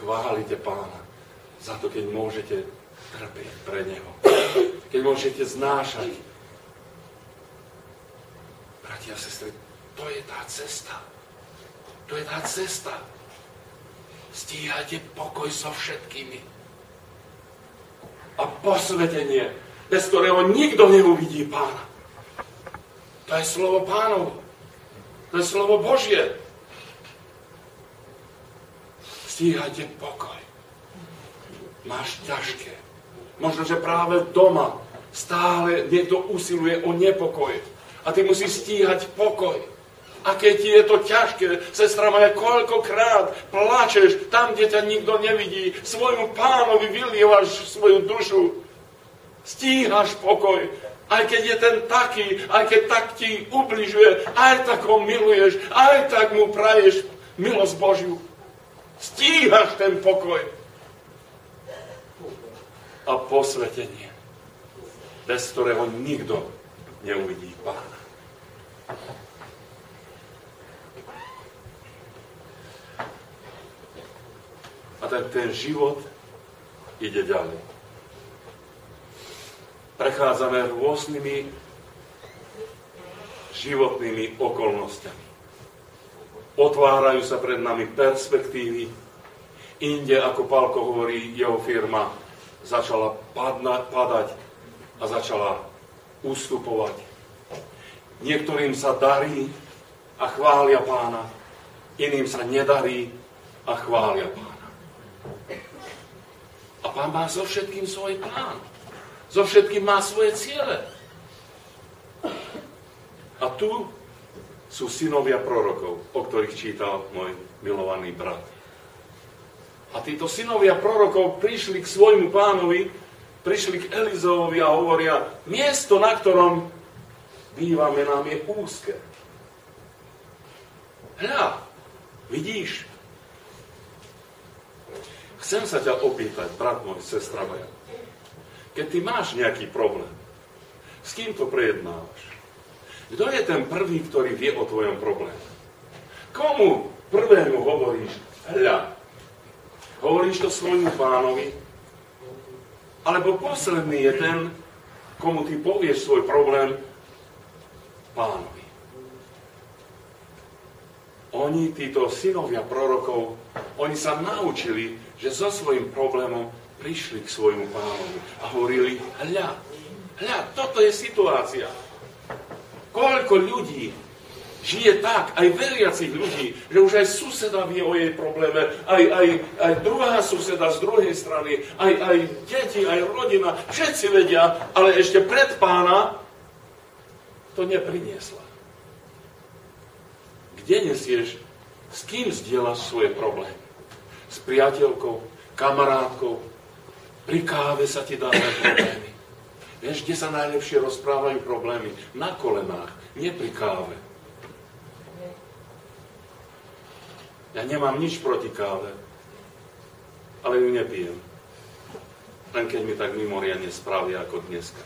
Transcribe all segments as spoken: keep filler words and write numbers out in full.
chválite Pána za to, keď môžete trpieť pre Neho. Keď môžete znášať. Bratia a sestry, to je tá cesta. To je tá cesta. Stíhajte pokoj so všetkými. A posvetenie, bez ktorého nikto neuvidí Pána. To je slovo Pánovo. To je slovo Božie. Stíhajte pokoj. Máš ťažké. Možno, že práve doma stále niekto usiluje o nepokoj. A ty musíš stíhať pokoj. A keď ti je to ťažké, sestra moja, koľkokrát plačeš tam, kde ťa nikto nevidí, svojmu Pánovi vylievaš svoju dušu. Stíhaš pokoj. Aj keď je ten taký, aj keď tak ti ubližuje, aj tak ho miluješ, aj tak mu praješ milosť Božiu. Stíhaš ten pokoj. A posvetenie, bez ktorého nikto neuvidí Pána. A ten, ten život ide ďalej. Prechádzame rôznymi životnými okolnostiami. Otvárajú sa pred nami perspektívy. Inde, ako Pálko hovorí, jeho firma začala padna, padať a začala ustupovať. Niektorým sa darí a chvália Pána, iným sa nedarí a chvália Pána. A Pán má so všetkým svoj plán. So všetkým má svoje ciele. A tu sú synovia prorokov, o ktorých čítal môj milovaný brat. A títo synovia prorokov prišli k svojmu pánovi, prišli k Elizeovi a hovoria, miesto, na ktorom bývame, nám je úzke. Hľa, vidíš? Chcem sa ťa opýtať, brat môj, sestra moja, keď ty máš nejaký problém, s kým to prejednávaš? Kto je ten prvý, ktorý vie o tvojom probléme? Komu prvému hovoríš, hľa? Hovoríš to svojmu pánovi? Alebo posledný je ten, komu ty povieš svoj problém, pánovi. Oni, títo synovia prorokov, oni sa naučili, že so svojím problémom prišli k svojmu pánovi a hovorili, hľa, hľa, toto je situácia. Koľko ľudí žije tak, aj veriacich ľudí, že už aj suseda vie o jej probléme, aj, aj, aj druhá suseda z druhej strany, aj, aj deti, aj rodina, všetci vedia, ale ešte pred pána to nepriniesla. Kde nesieš, s kým zdieľaš svoje problémy? S priateľkou, kamarátkou, pri káve sa ti dávajú problémy. Vieš, kde sa najlepšie rozprávajú problémy? Na kolenách, nie pri káve. Ja nemám nič proti káve, ale ju nepijem. Len keď mi tak mimoriadne spravia ako dneska.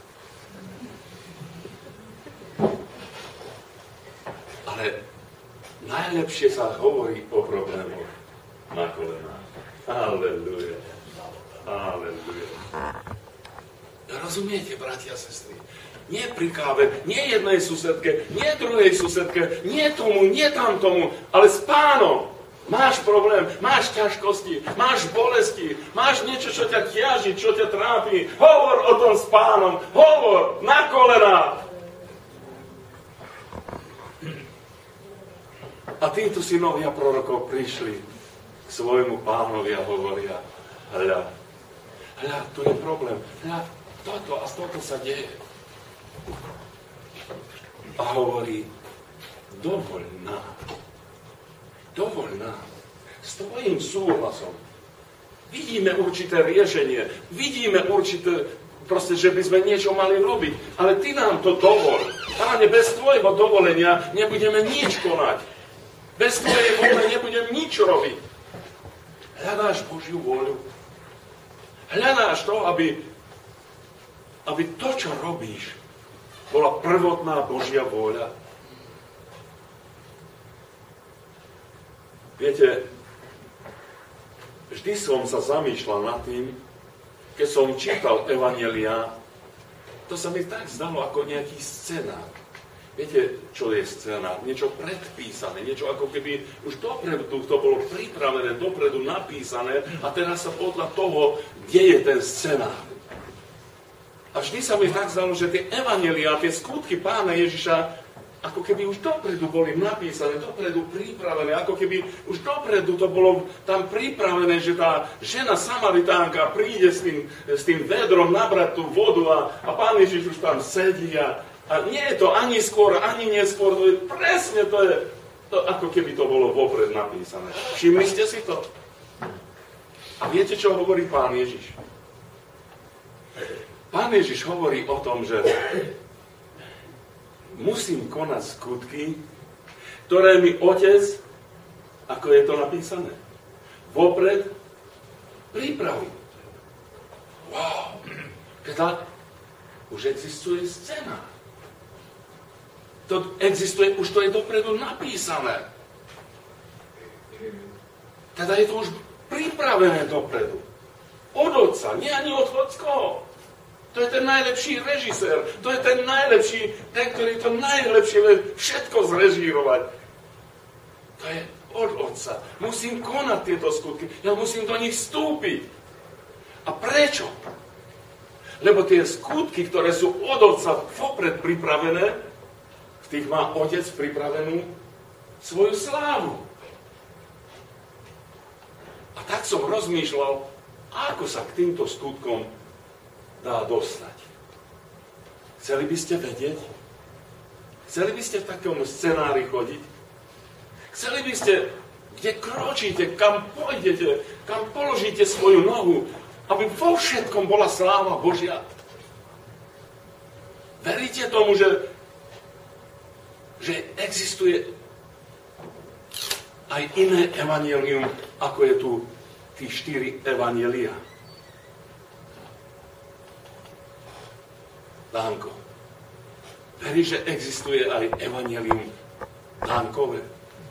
Ale najlepšie sa hovorí o problémoch na kolenách. Halleluja. Halleluja. Rozumiete, bratia a sestry? Nie pri káve, nie jednej susedke, nie druhej susedke, nie tomu, nie tamtomu, ale s pánom. Máš problém, máš ťažkosti, máš bolesti, máš niečo, čo ťa ťaží, čo ťa trápi. Hovor o tom s pánom, hovor na kolenách. A títo synovia prorokov prišli k svojmu pánovi a hovoria, hľa, hľa, tu je problém, hľa, toto a toto sa deje. A hovorí, dovoľ nám, dovoľ nám, s tvojím súhlasom. Vidíme určité riešenie, vidíme určité, proste, že by sme niečo mali robiť, ale ty nám to dovol. Páne, bez tvojho dovolenia nebudeme nič konať. Bez tvojej vôle nebudem nič robiť. Hľadáš Božiu vôľu. Hľadáš to, aby, aby to, čo robíš, bola prvotná Božia vôľa. Viete, vždy som sa zamýšľal nad tým, keď som čítal Evanjelia, to sa mi tak zdalo ako nejaký scenár. Viete, čo je scenár? Niečo predpísané, niečo ako keby už dopredu to bolo pripravené, dopredu napísané a teraz sa podľa toho deje ten scenár. A vždy sa mi tak zdalo, že tie evanjelia, tie skutky Pána Ježiša ako keby už dopredu boli napísané, dopredu pripravené, ako keby už dopredu to bolo tam pripravené, že tá žena Samaritánka príde s tým, s tým vedrom nabrať tú vodu a, a Pán Ježiš už tam sedí a, a nie je to ani skôr, ani neskôr, to je presne to je, to, ako keby to bolo vopred napísané. Všimli ste si to? A viete, čo hovorí Pán Ježiš? Pán Ježiš hovorí o tom, že musím konať skutky, ktoré mi Otec, ako je to napísané, vopred pripraví. Wow! Teda už existuje scéna. To existuje, už to je dopredu napísané. Teda je to už pripravené dopredu. Od Otca, nie ani od Otcoho. To je ten najlepší režisér, to je ten najlepší, ten, ktorý to najlepšie vie všetko zrežírovať. To je od Otca. Musím konať tieto skutky, ja musím do nich vstúpiť. A prečo? Lebo tie skutky, ktoré sú od Otca vopred pripravené, v tých má Otec pripravenú svoju slávu. A tak som rozmýšľal, ako sa k týmto skutkom dá dostať. Chceli by ste vedieť? Chceli by ste v takom scenári chodiť? Chceli by ste, kde kročíte, kam pôjdete, kam položíte svoju nohu, aby vo všetkom bola sláva Božia? Veríte tomu, že, že existuje aj iné evanjelium, ako je tu tí štyri evanjelia? Dánko. Veríš, že existuje aj evanjelium Dánkové?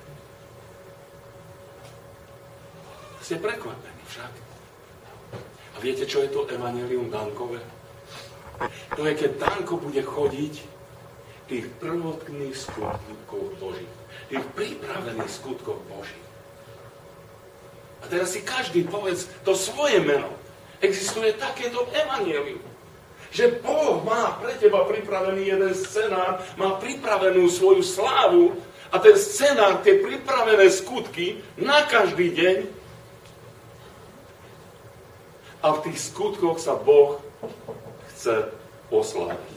Ste prekvapení však. A viete, čo je to evanjelium Dánkové? To je, keď Dánko bude chodiť tých prvotných skutkov Božích. Tých pripravených skutkov Božích. A teraz si každý povedz to svoje meno. Existuje takéto evanjelium. Že Boh má pre teba pripravený jeden scenár, má pripravenú svoju slávu a ten scenár, tie pripravené skutky na každý deň a v tých skutkoch sa Boh chce osláviť.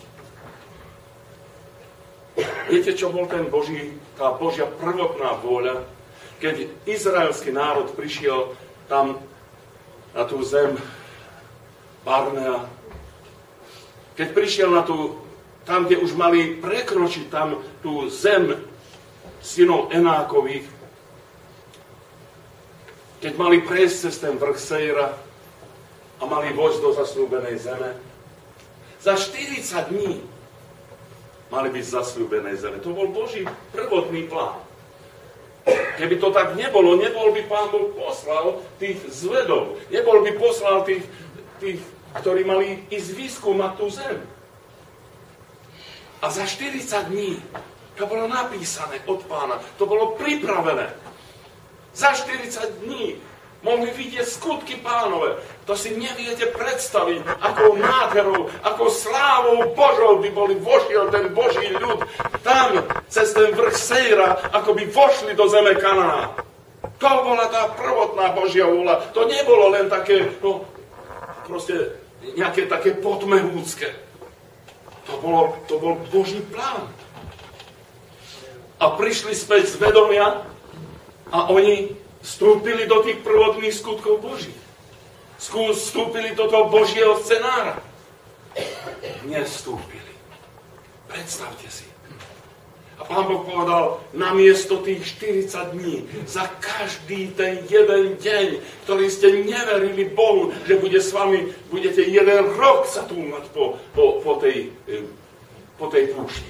Viete, čo bol ten Boží, tá Božia prvotná vôľa, keď izraelský národ prišiel tam na tú zem Barnea, keď prišiel na tú, tam, kde už mali prekročiť tam tú zem synov Enákových, keď mali prejsť cez ten vrch Sejra a mali vojsť do zasľúbenej zeme, za štyridsať dní mali byť v zasľúbenej zeme. To bol Boží prvotný plán. Keby to tak nebolo, nebol by Pán Boh poslal tých zvedov, nebol by poslal tých, tých ktorí mali ísť vyskúmať tú zem. A za štyridsať dní to bolo napísané od Pána, to bolo pripravené. Za štyridsať dní mohli vidieť skutky Pánove. To si neviete predstaviť, akou nádherou, akou slávou Božou by boli vošiel ten Boží ľud tam, cez ten vrch Sejra, ako by vošli do zeme Kanána. To bola tá prvotná Božia vôľa. To nebolo len také, no, proste nejaké také potmehúcké. To, bolo, to bol Boží plán. A prišli späť z vedomia a oni vstúpili do tých prvotných skutkov Božích. Vstúpili do toho Božieho scenára. Nevstúpili. Predstavte si. A Pán Boh povedal, namiesto tých štyridsať dní, za každý ten jeden deň, ktorý ste neverili Bohu, že bude s vami, budete jeden rok sa túmať po, po, po, tej, po tej púšti.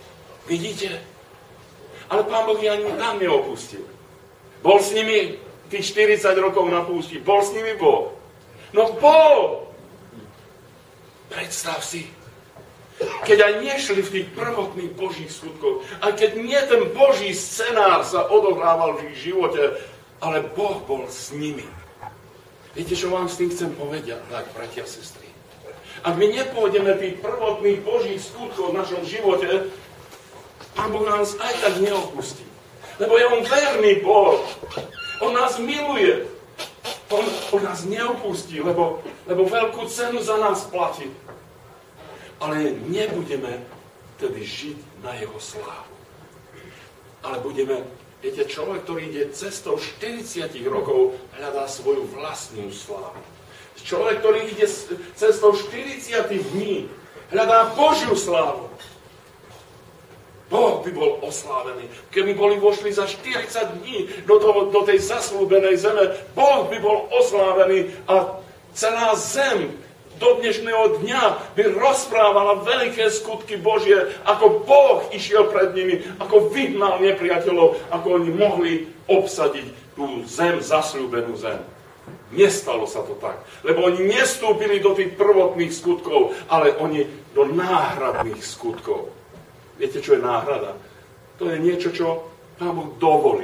Vidíte? Ale Pán Boh ich ani tam neopustil. Bol s nimi tých štyridsať rokov na púšti? Bol s nimi Boh? No bol! Predstav si, keď aj nešli v tých prvotných Božích skutkoch, aj keď nie ten Boží scenár sa odohrával v ich živote, ale Boh bol s nimi. Viete, čo vám s tým chcem povedať, tak, bratia a sestry? Ak my nepôjdeme tých prvotných Božích skutkov v našom živote, Pán Boh nás aj tak neopustí. Lebo je on verný Boh. On nás miluje. On, on nás neopustí, lebo, lebo veľkú cenu za nás platí. Ale nebudeme tedy žiť na jeho slávu. Ale budeme, viete, človek, ktorý ide cestou štyridsať rokov, hľadá svoju vlastnú slávu. Človek, ktorý ide cestou štyridsať dní, hľadá Božiu slávu. Boh by bol oslávený. Keby boli vošli za štyridsať dní do, toho, do tej zaslúbenej zeme, Boh by bol oslávený a celá zem do dnešného dňa by rozprávala veľké skutky Božie, ako Boh išiel pred nimi, ako vyhnal nepriateľov, ako oni mohli obsadiť tú zem, zasľúbenú zem. Nestalo sa to tak, lebo oni nestúpili do tých prvotných skutkov, ale oni do náhradných skutkov. Viete, čo je náhrada? To je niečo, čo Pán Boh dovolí.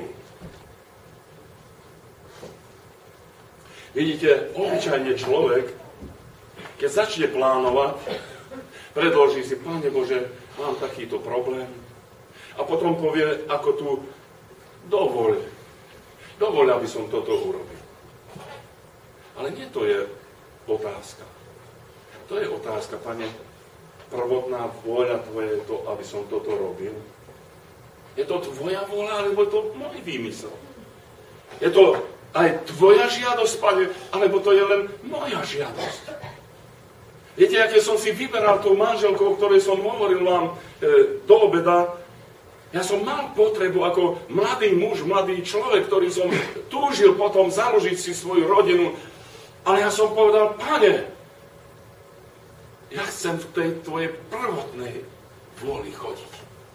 Vidíte, obyčajne človek, keď začne plánovať, predloží si, Pane Bože, mám takýto problém. A potom povie, ako tu, dovoľ, dovoľ, aby som toto urobil. Ale nie to je otázka. To je otázka, Pane, prvotná vôľa Tvoja je to, aby som toto robil. Je to Tvoja vôľa, alebo je to môj výmysel? Je to aj Tvoja žiadosť, Pane, alebo to je len moja žiadosť? Viete, aké som si vyberal tou manželkou, o ktorej som hovoril vám e, do obeda, ja som mal potrebu ako mladý muž, mladý človek, ktorý som túžil potom založiť si svoju rodinu, ale ja som povedal, Pane, ja chcem v tej tvojej prvotnej vôli chodiť.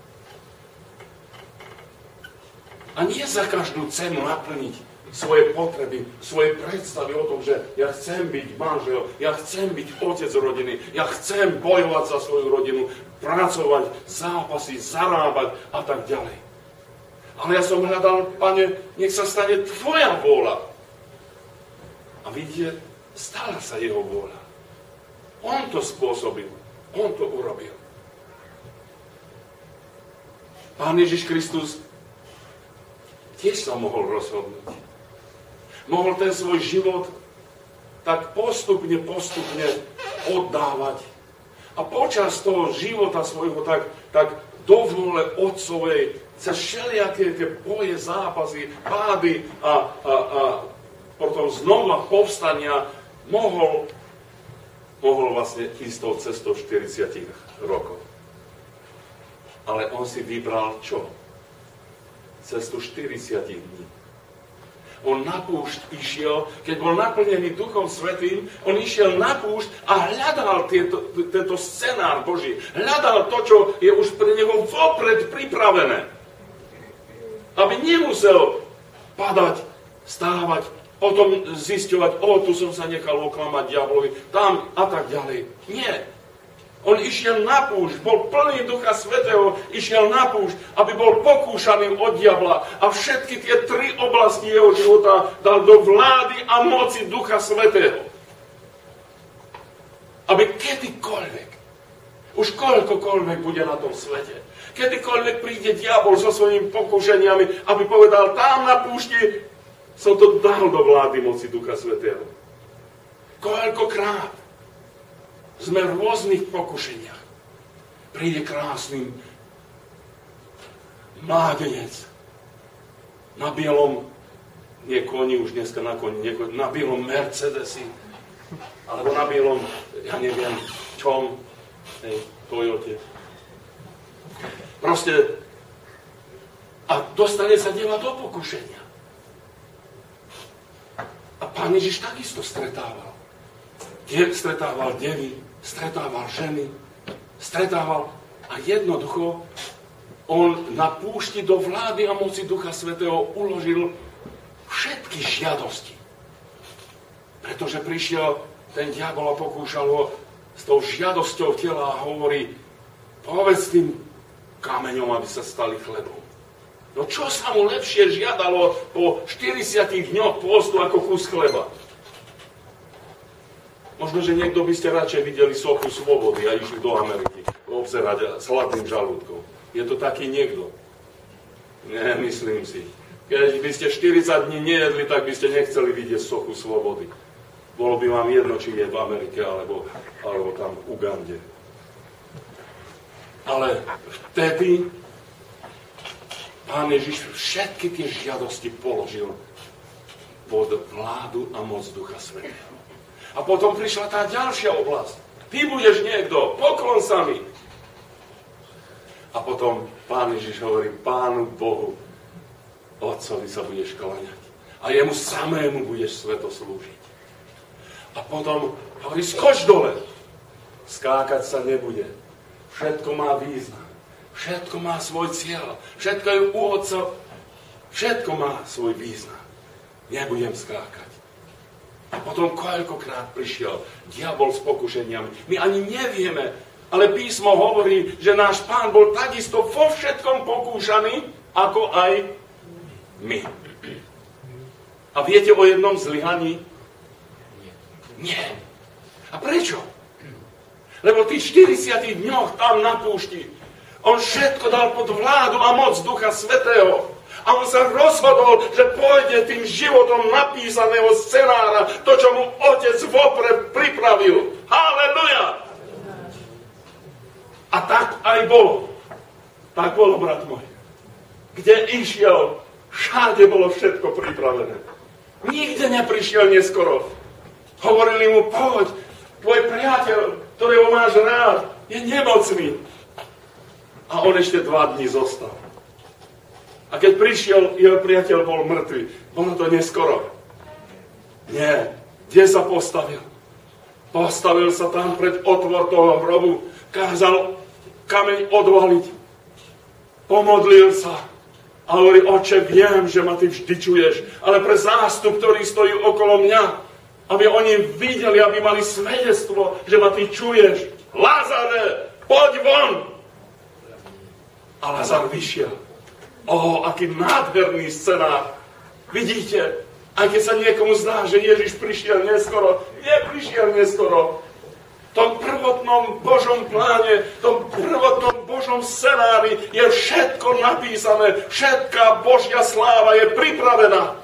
A nie za každú cenu naplniť svoje potreby, svoje predstavy o tom, že ja chcem byť manžel, ja chcem byť otec rodiny, ja chcem bojovať za svoju rodinu, pracovať, zápasy, zarábať a tak ďalej. Ale ja som hľadal, Pane, nech sa stane tvoja vôľa. A vidíte, stala sa jeho vôľa. On to spôsobil, on to urobil. Pán Ježiš Kristus tiež sa mohol rozhodnúť. Mohol ten svoj život tak postupne, postupne oddávať. A počas toho života svojho tak, tak do vôle Otcovej cez všelijaké tie boje, zápasy, pády a, a, a potom znova povstania mohol, mohol vlastne ísť tou cestou štyridsať rokov. Ale on si vybral čo? Cestu štyridsať dní. On na púšť išiel, keď bol naplnený Duchom Svätým, on išiel na púšť a hľadal tieto, tento scenár Boží. Hľadal to, čo je už pre neho vopred pripravené. Aby nemusel padať, stávať, potom zisťovať, o, tu som sa nechal oklamať diablovi, tam a tak ďalej. Nie. On išiel na púšť, bol plný Ducha Svätého, išiel na púšť, aby bol pokúšaný od diabla a všetky tie tri oblasti jeho života dal do vlády a moci Ducha Svätého. Aby kedykoľvek, už koľkokoľvek bude na tom svete, kedykoľvek príde diabol so svojimi pokúšaniami, aby povedal, tam na púšti som to dal do vlády moci Ducha Svätého. Koľkokrát sme v rôznych pokušeniach. Príde krásny mládenec na bielom, nie koni, už dneska na koni, nie koni, na bielom Mercedesi, alebo na bielom, ja neviem, čom, hej, Toyote. Proste, a dostane sa deva do pokušenia. A Pán Ježiš takisto stretával. Stretával devy, stretával ženy, stretával a jednoducho on na púšti do vlády a moci Ducha Svätého uložil všetky žiadosti. Pretože prišiel ten diabol a pokúšal ho s tou žiadosťou tela a hovorí, povedz tým kameňom, aby sa stali chlebom. No čo sa mu lepšie žiadalo po štyridsiatich dňoch pôstu ako kus chleba? Možno, že niekto by ste radšej videli sochu slobody a išli do Ameriky obzerať s hladným žalúdkom. Je to taký niekto? Nie, myslím si. Keď by ste štyridsať dní nejedli, tak by ste nechceli vidieť sochu slobody. Bolo by vám jedno, či je v Amerike, alebo, alebo tam v Ugande. Ale vtedy Pán Ježiš všetky tie žiadosti položil pod vládu a moc Ducha Svätého. A potom prišla tá ďalšia oblasť. Ty budeš niekto, poklon sa mi. A potom Pán Ježiš hovorí, Pánu Bohu, Otcovi sa budeš kláňať. A jemu samému budeš sveto slúžiť. A potom hovorí, skoč dole. Skákať sa nebude. Všetko má význam. Všetko má svoj cieľ. Všetko je u Otca. Všetko má svoj význam. Nebudem skákať. A potom koľkokrát prišiel diabol s pokušeniami. My ani nevieme, ale písmo hovorí, že náš Pán bol takisto vo všetkom pokúšaný, ako aj my. A viete o jednom zlyhaní? Nie. A prečo? Lebo v tých štyridsiatich dňoch tam na púšti on všetko dal pod vládu a moc Ducha Svätého. A on sa rozhodol, že pôjde tým životom napísaného scenára, to, čo mu Otec vopred pripravil. Halleluja! A tak aj bolo. Tak bolo, brat môj. Kde išiel, všade bolo všetko pripravené. Nikde neprišiel neskoro. Hovorili mu, poď, tvoj priateľ, ktorého máš rád, je nemocný. A on ešte dva dní zostal. A keď prišiel, jeho priateľ bol mŕtvy. Bolo to neskoro. Nie. Kde sa postavil? Postavil sa tam pred otvor toho hrobu. Kázal kameň odvaliť. Pomodlil sa. A hovorí, Oče, viem, že ma ty vždy čuješ. Ale pre zástup, ktorý stojí okolo mňa, aby oni videli, aby mali svedectvo, že ma ty čuješ. Lazare, poď von! A Lazar vyšiel. Ó, aký nádherný scenár. Vidíte, aj keď sa niekomu zdá, že Ježiš prišiel neskoro, neprišiel neskoro. V tom prvotnom Božom pláne, v tom prvotnom Božom scenári je všetko napísané, všetká Božia sláva je pripravená.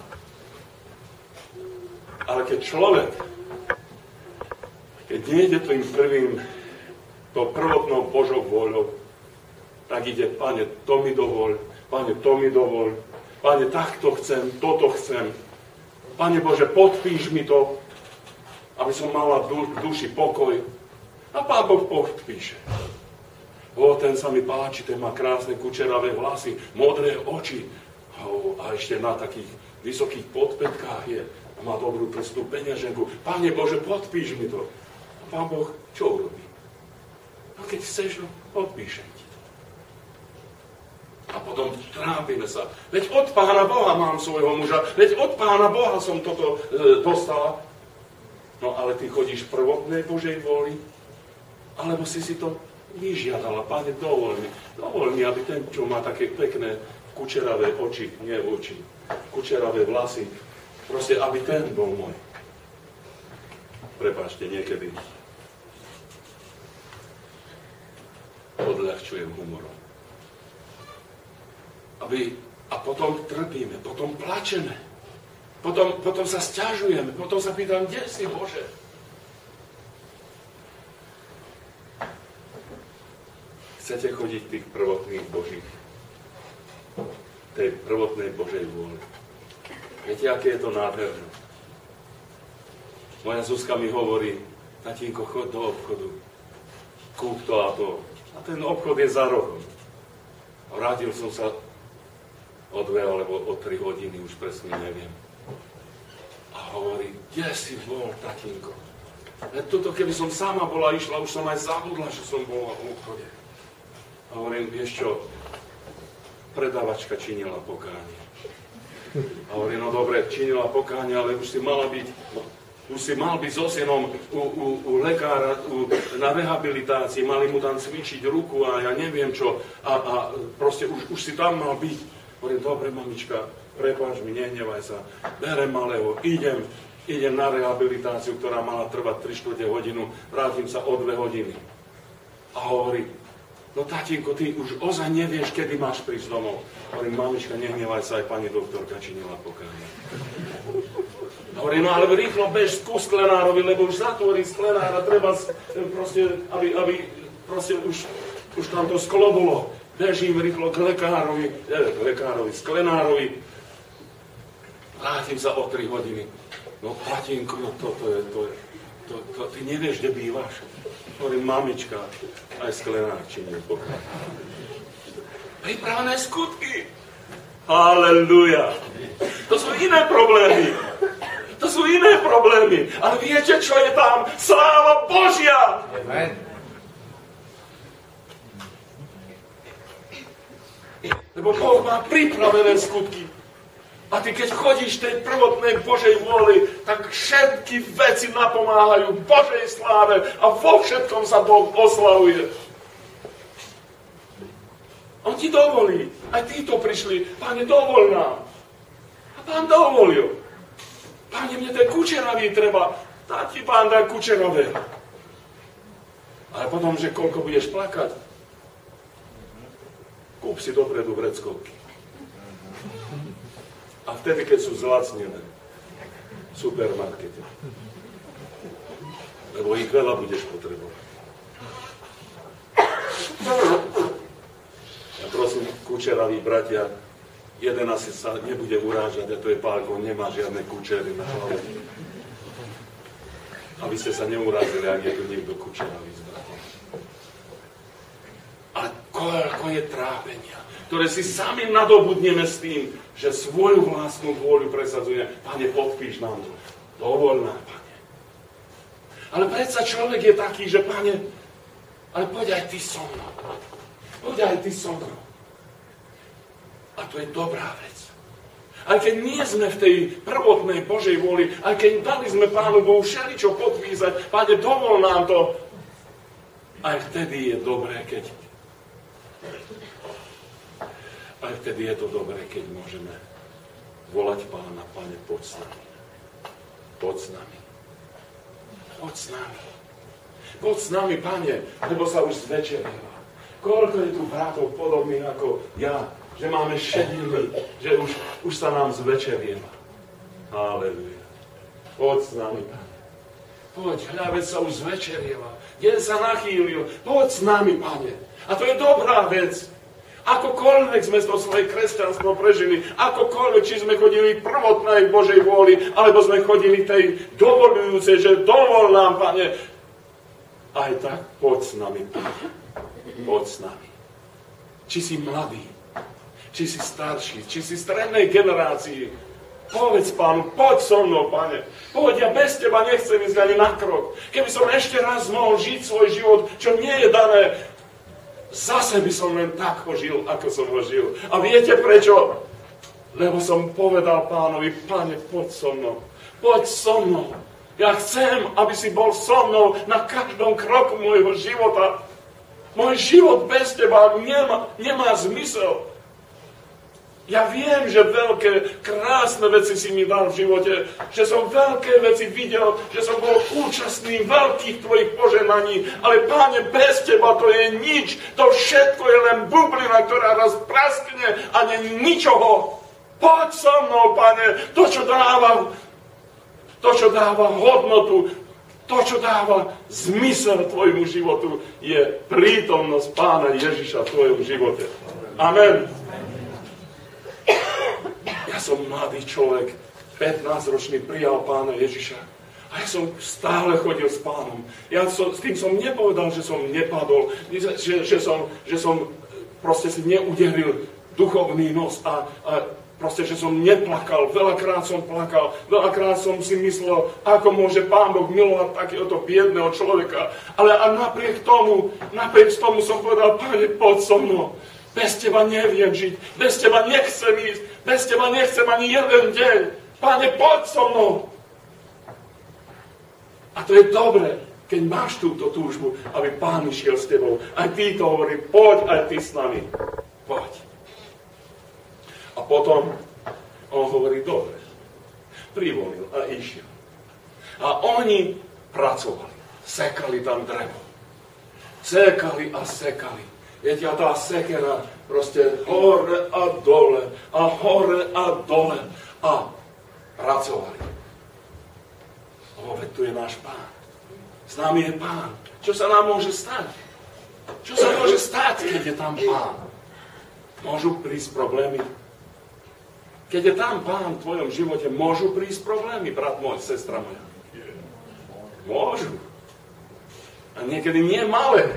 Ale keď človek, keď nejde tým prvým, to prvotnou Božou voľou, tak ide, Pane, to mi dovoľ, Pane, to mi dovoľ, Pane, takto chcem, toto chcem. Pane Bože, podpíš mi to, aby som mala v duši pokoj. A Pán Boh podpíše. O, ten sa mi páči, ten má krásne kučeravé vlasy, modré oči. O, a ešte na takých vysokých podpätkách je. A má dobrú prstú peňaženku. Pane Bože, podpíš mi to. A Pán Boh čo urobí? No keď chceš, podpíšem ti. A potom trápime sa. Veď od Pána Boha mám svojho muža. Veď od Pána Boha som toto e, dostala. No ale ty chodíš v prvotnej Božej vôli? Alebo si si to vyžiadala? Pane, dovol mi. Dovol mi, aby ten, čo má také pekné kučeravé oči, nie oči, kučeravé vlasy, proste, aby ten bol môj. Prepáčte, niekedy odľahčujem humorom. Aby, a potom trpíme, potom plačeme, potom, potom sa sťažujeme, potom sa pýtam, kde si, Bože? Chcete chodiť v tých prvotných Božích, tej prvotnej Božej vôle. Viete, aké je to nádherné? Moja Zuzka mi hovorí, tatínko, chod do obchodu, kúp to a to. A ten obchod je za rohom. Vrátil som sa o dve alebo o tri hodiny, už presne neviem. A hovorí, kde si bol, tatínko? Veď toto, keby som sama bola išla, už som aj zabudla, že som bola v obchode. A hovorím, vieš čo, predavačka činila pokánie. A hovorí, no dobre, činila pokánie, ale už si mala byť, už si mal byť so synom u, u, u lekára u, na rehabilitácii, mali mu tam cvičiť ruku a ja neviem čo. A, a proste už, už si tam mal byť. Hovorím, dobre, mamička, prepáč mi, nehnevaj sa, berem malého, idem, idem na rehabilitáciu, ktorá mala trvať tri štvrte hodinu, vrátim sa o dve hodiny. A hovorí, no tatínko, ty už ozaj nevieš, kedy máš prísť domov. Hovorím, mamička, nehnevaj sa, aj pani doktorka činila pokánie. Hovorím, no ale rýchlo bež ku sklenárovi, lebo už zatvorí sklenár a treba proste, aby, aby proste už, už tam to sklo bolo. Bežím rýchlo k lekárovi, eh, k lekárovi, sklenárovi. Vrátim sa o tri hodiny. No tatínko, no toto je, to je, to, to, ty nevieš, kde bývaš. Hovorím, mamička, aj sklenár činil pokánie. Pripravené skutky. Halelúja. To sú iné problémy. To sú iné problémy. Ale viete, čo je tam? Sláva Božia. Amen. Lebo Boh má pripravené skutky. A ty, keď chodíš tej prvotnej Božej vôli, tak všetky veci napomáhajú Božej sláve a vo všetkom sa Boh oslavuje. On ti dovolí. Aj títo prišli. Pane, dovol nám. A Pán dovolil. Pane, mne ten kučeravý treba. Dá ti Pán dá kučeravé. Ale potom, že koľko budeš plakať, kúp si dopredu vreckovky. A vtedy, keď sú zlacnené v supermarkete. Lebo ich veľa budeš potrebovať. Ja prosím, kučeraví bratia, jeden asi sa nebude urážať, a to je Pálko, on nemá žiadne kučery na hlave. Aby ste sa neurazili, ak je tu niekto kučeravý z bratia. Ale koľko je trápenia, ktoré si sami nadobudneme s tým, že svoju vlastnú vôľu presadzuje. Pane, podpíš nám to. Dovol nám, Pane. Ale predsa človek je taký, že Pane, ale poď aj ty so mnou. Poď aj ty so mnou. A to je dobrá vec. Aj keď nie sme v tej prvotnej Božej vôli, aj keď dali sme Pánu Bohu všeličo podpísať, Pane, dovol nám to. Aj vtedy je dobré, keď Aj vtedy je to dobré, keď môžeme volať Pána, Pane, poď s nami. Poď s nami. Poď s nami. Poď s nami, Pane, lebo sa už zvečerila. Koľko je tu bratov podobných ako ja, že máme šediny, že už, už sa nám zvečerieva. Halelujá. Poď s nami, Pane. Poď, hľa, veď sa už zvečerieva. Deň sa nachýlil. Poď s nami, Pane. A to je dobrá vec. Akokoľvek sme to svoje kresťanstvo prežili, akokoľvek, či sme chodili prvotnej Božej vôli, alebo sme chodili tej dovolujúcej, že dovol nám, Pane, aj tak poď s nami, Pane. Poď s nami. Či si mladý, či si starší, či si strednej generácii, povedz Pánu, poď so mnou, Pane. Poď, ja bez teba nechcem ísť ani na krok. Keby som ešte raz mohol žiť svoj život, čo nie je dané, zase by som len tak ho žil, ako som ho žil. A viete prečo? Lebo som povedal Pánovi, Pane, poď so mnou. Poď so mnou. Ja chcem, aby si bol so mnou na každom kroku môjho života. Môj život bez teba nemá, nemá zmysel. Ja viem, že veľké, krásne veci si mi dal v živote, že som veľké veci videl, že som bol účastný veľkých tvojich požehnaní, ale Páne, bez teba to je nič. To všetko je len bublina, ktorá raz praskne a nie ničoho. Poď so mnou, Pane, to, čo dáva, to, čo dáva hodnotu, to, čo dáva zmysel tvojmu životu, je prítomnosť Pána Ježiša v tvojom živote. Amen. Ja som mladý človek, pätnásťročný, prijal Pána Ježiša. A ja som stále chodil s Pánom. Ja som, s tým som nepovedal, že som nepadol, že, že, som, že som proste si neuderil duchovný nos a, a proste, že som neplakal. Veľakrát som plakal, veľakrát som si myslel, ako môže Pán Boh milovať takéhoto biedného človeka. Ale a napriek tomu, napriek tomu som povedal, Pane, poď so mnou. Bez teba neviem žiť, bez teba nechcem ísť, bez teba nechcem ani jeden deň. Pane, poď so mnou. A to je dobré, keď máš túto túžbu, aby Pán išiel s tebou. Aj ty to hovorí, poď aj ty s nami. Poď. A potom on hovorí, dobre. Privolil a išiel. A oni pracovali. Sekali tam drevo. Sekali a sekali. Viete, a tá sekera proste hore a dole, a hore a dole. A pracovali. O, veď tu je náš Pán. S nami je Pán. Čo sa nám môže stať? Čo sa môže stať, keď je tam Pán? Môžu prísť problémy. Keď je tam Pán v tvojom živote, môžu prísť problémy, brat môj, sestra moja. Môžu. A niekedy nie malé.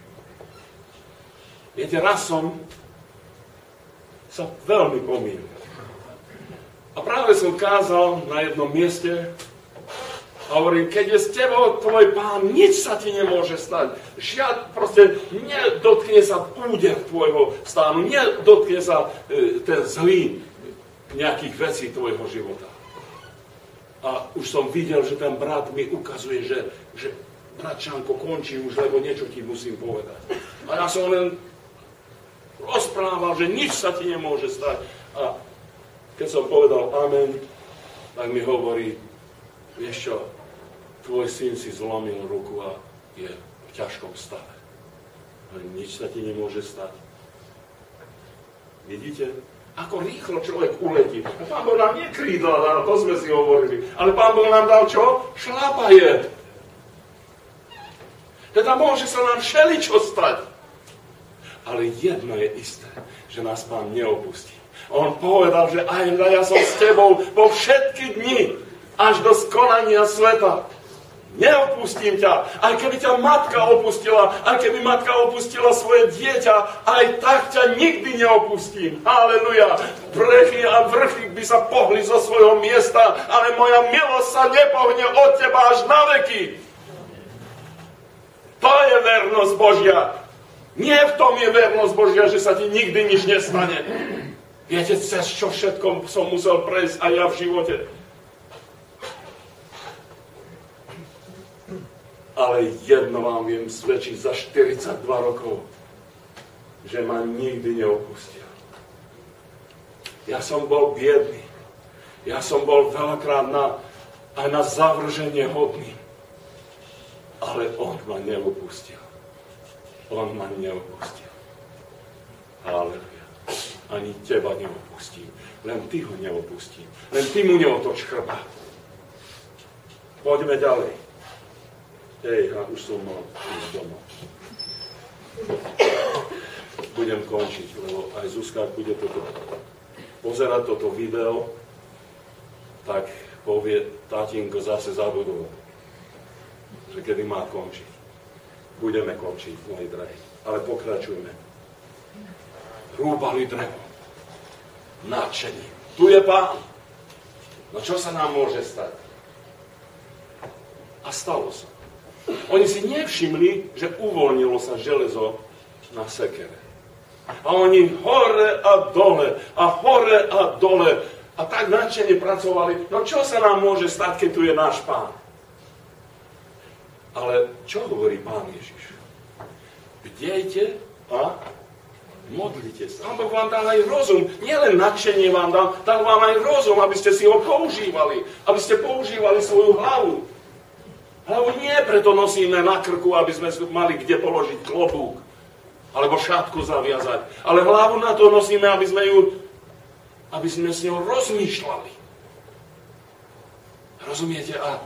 Viete, raz som sa veľmi pomýlil. A práve som kázal na jednom mieste a hovorím, keď je s tebou tvoj Pán, nič sa ti nemôže stať. Žiad, proste nedotkne sa úder tvojho stánu, nedotkne sa e, ten zlý nejakých vecí tvojho života. A už som videl, že ten brat mi ukazuje, že, že bratčanko, končí už, lebo niečo ti musím povedať. A ja som len rozprával, že nič sa ti nemôže stať. A keď som povedal amen, tak mi hovorí, vieš čo, tvoj syn si zlomil ruku a je v ťažkom stave. Ale nič sa ti nemôže stať. Vidíte? Ako rýchlo človek uletí. A Pán Boh nám nie krídla dal, to sme si hovorili. Ale Pán Boh nám dal čo? Šlapaje. Teda môže sa nám všeličo stať. Ale jedno je isté, že nás Pán neopustí. On povedal, že aj ja som s tebou po všetky dni, až do skonania sveta. Neopustím ťa. Aj keby ťa matka opustila, aj keby matka opustila svoje dieťa, aj tak ťa nikdy neopustím. Halleluja. Brechy a vrchy by sa pohli zo svojho miesta, ale moja milosť sa nepohne od teba až na veky. To je vernosť Božia. Nie v tom je vernosť Božia, že sa ti nikdy nič nestane. Viete, cez čo všetko som musel prejsť aj ja v živote. Ale jedno vám viem svedčiť za štyridsaťdva rokov, že ma nikdy neopustil. Ja som bol biedný. Ja som bol veľakrát na, aj na zavrženie hodný. Ale on ma neopustil. On ma neopustil. Halleluja. Ani teba neopustím. Len ty ho neopustím. Len ty mu neotoč chrbát. Poďme ďalej. Hej, ja už som mal ísť domov. Budem končiť, lebo aj Zuzka, ak bude toto, pozerať toto video, tak povie, tátinko zase zabudol, že kedy má končiť. Budeme končiť, moji drahí. Ale pokračujme. Rúbali drevo. Nadšení. Tu je Pán. No čo sa nám môže stať? A stalo sa. Oni si nevšimli, že uvoľnilo sa železo na sekere. A oni hore a dole, a hore a dole. A tak nadšene pracovali. No čo sa nám môže stať, keď tu je náš Pán? Ale čo hovorí Pán Ježiš? Bdejte a modlite sa. Pán Boh vám dal aj rozum. Nielen nadšenie vám dal, dal vám aj rozum, aby ste si ho používali. Aby ste používali svoju hlavu. Hlavu nie preto nosíme na krku, aby sme mali kde položiť klobúk. Alebo šatku zaviazať. Ale hlavu na to nosíme, aby sme ju, aby sme s ňou rozmýšľali. Rozumiete? A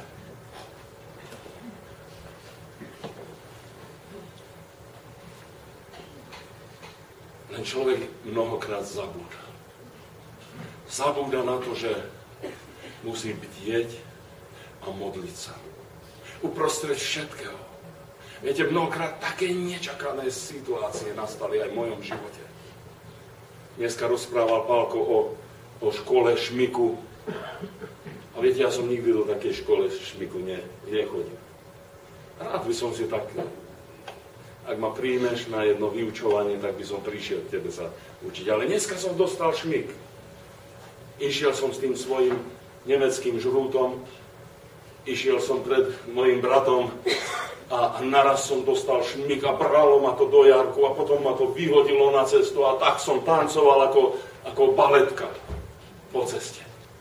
len človek mnohokrát zabúda. Zabúda na to, že musí bdieť a modliť sa. Uprostred všetkého. Viete, mnohokrát také nečakané situácie nastali aj v mojom živote. Dneska rozprával Pálko o, o škole šmiku. A viete, ja som nikdy do takej škole šmiku ne, nechodil. Rád by som si tak ak ma príjmeš na jedno vyučovanie, tak by som prišiel k tebe sa učiť. Ale dneska som dostal šmik. Išiel som s tým svojim nemeckým žrútom, išiel som pred mojim bratom a naraz som dostal šmik a bralo ma to do jarku a potom ma to vyhodilo na cestu a tak som tancoval ako, ako baletka po ceste.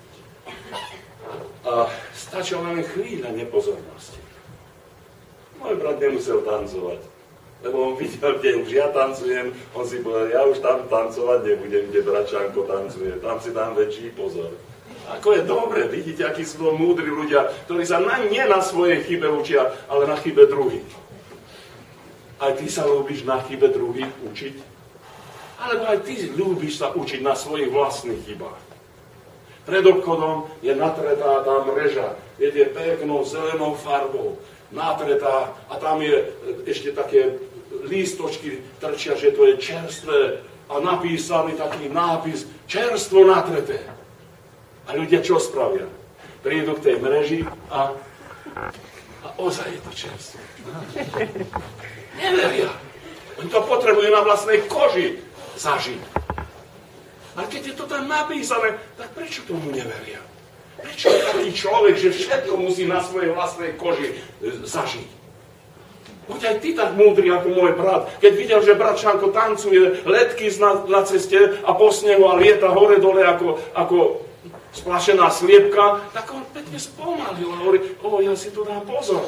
A stačila len chvíľa nepozornosti. Môj brat nemusel tancovať, lebo on videl, kde už ja tancujem, on si povedal, ja už tam tancovať nebudem, kde bračánko tancuje, tam si dám väčší pozor. Ako je dobre, vidíte, akí sú to múdri ľudia, ktorí sa na, nie na svojej chybe učia, ale na chybe druhých. Aj ty sa ľúbiš na chybe druhých učiť? Alebo aj ty ľúbiš sa učiť na svojich vlastných chybách? Pred obchodom je natretá tá mreža, viete, peknou zelenou farbou, natretá a tam je ešte také lístočky trčia, že to je čerstvé a napísaný taký nápis čerstvo natreté. A ľudia čo spravia? Prídu k tej mreži a, a ozaj je to čerstvo. Neveria. Oni to potrebujú na vlastnej koži zažiť. Ale keď je to tam napísané, tak prečo tomu neveria? Prečo je taký človek, že všetko musí na svojej vlastnej koži zažiť? Buď aj ty tak múdry ako môj brat. Keď videl, že bratčánko tancuje, letky na, na ceste a po snehu a lieta hore-dole ako, ako splašená sliepka, tak on pekne spomalil a hovorí, o, ja si tu dám pozor.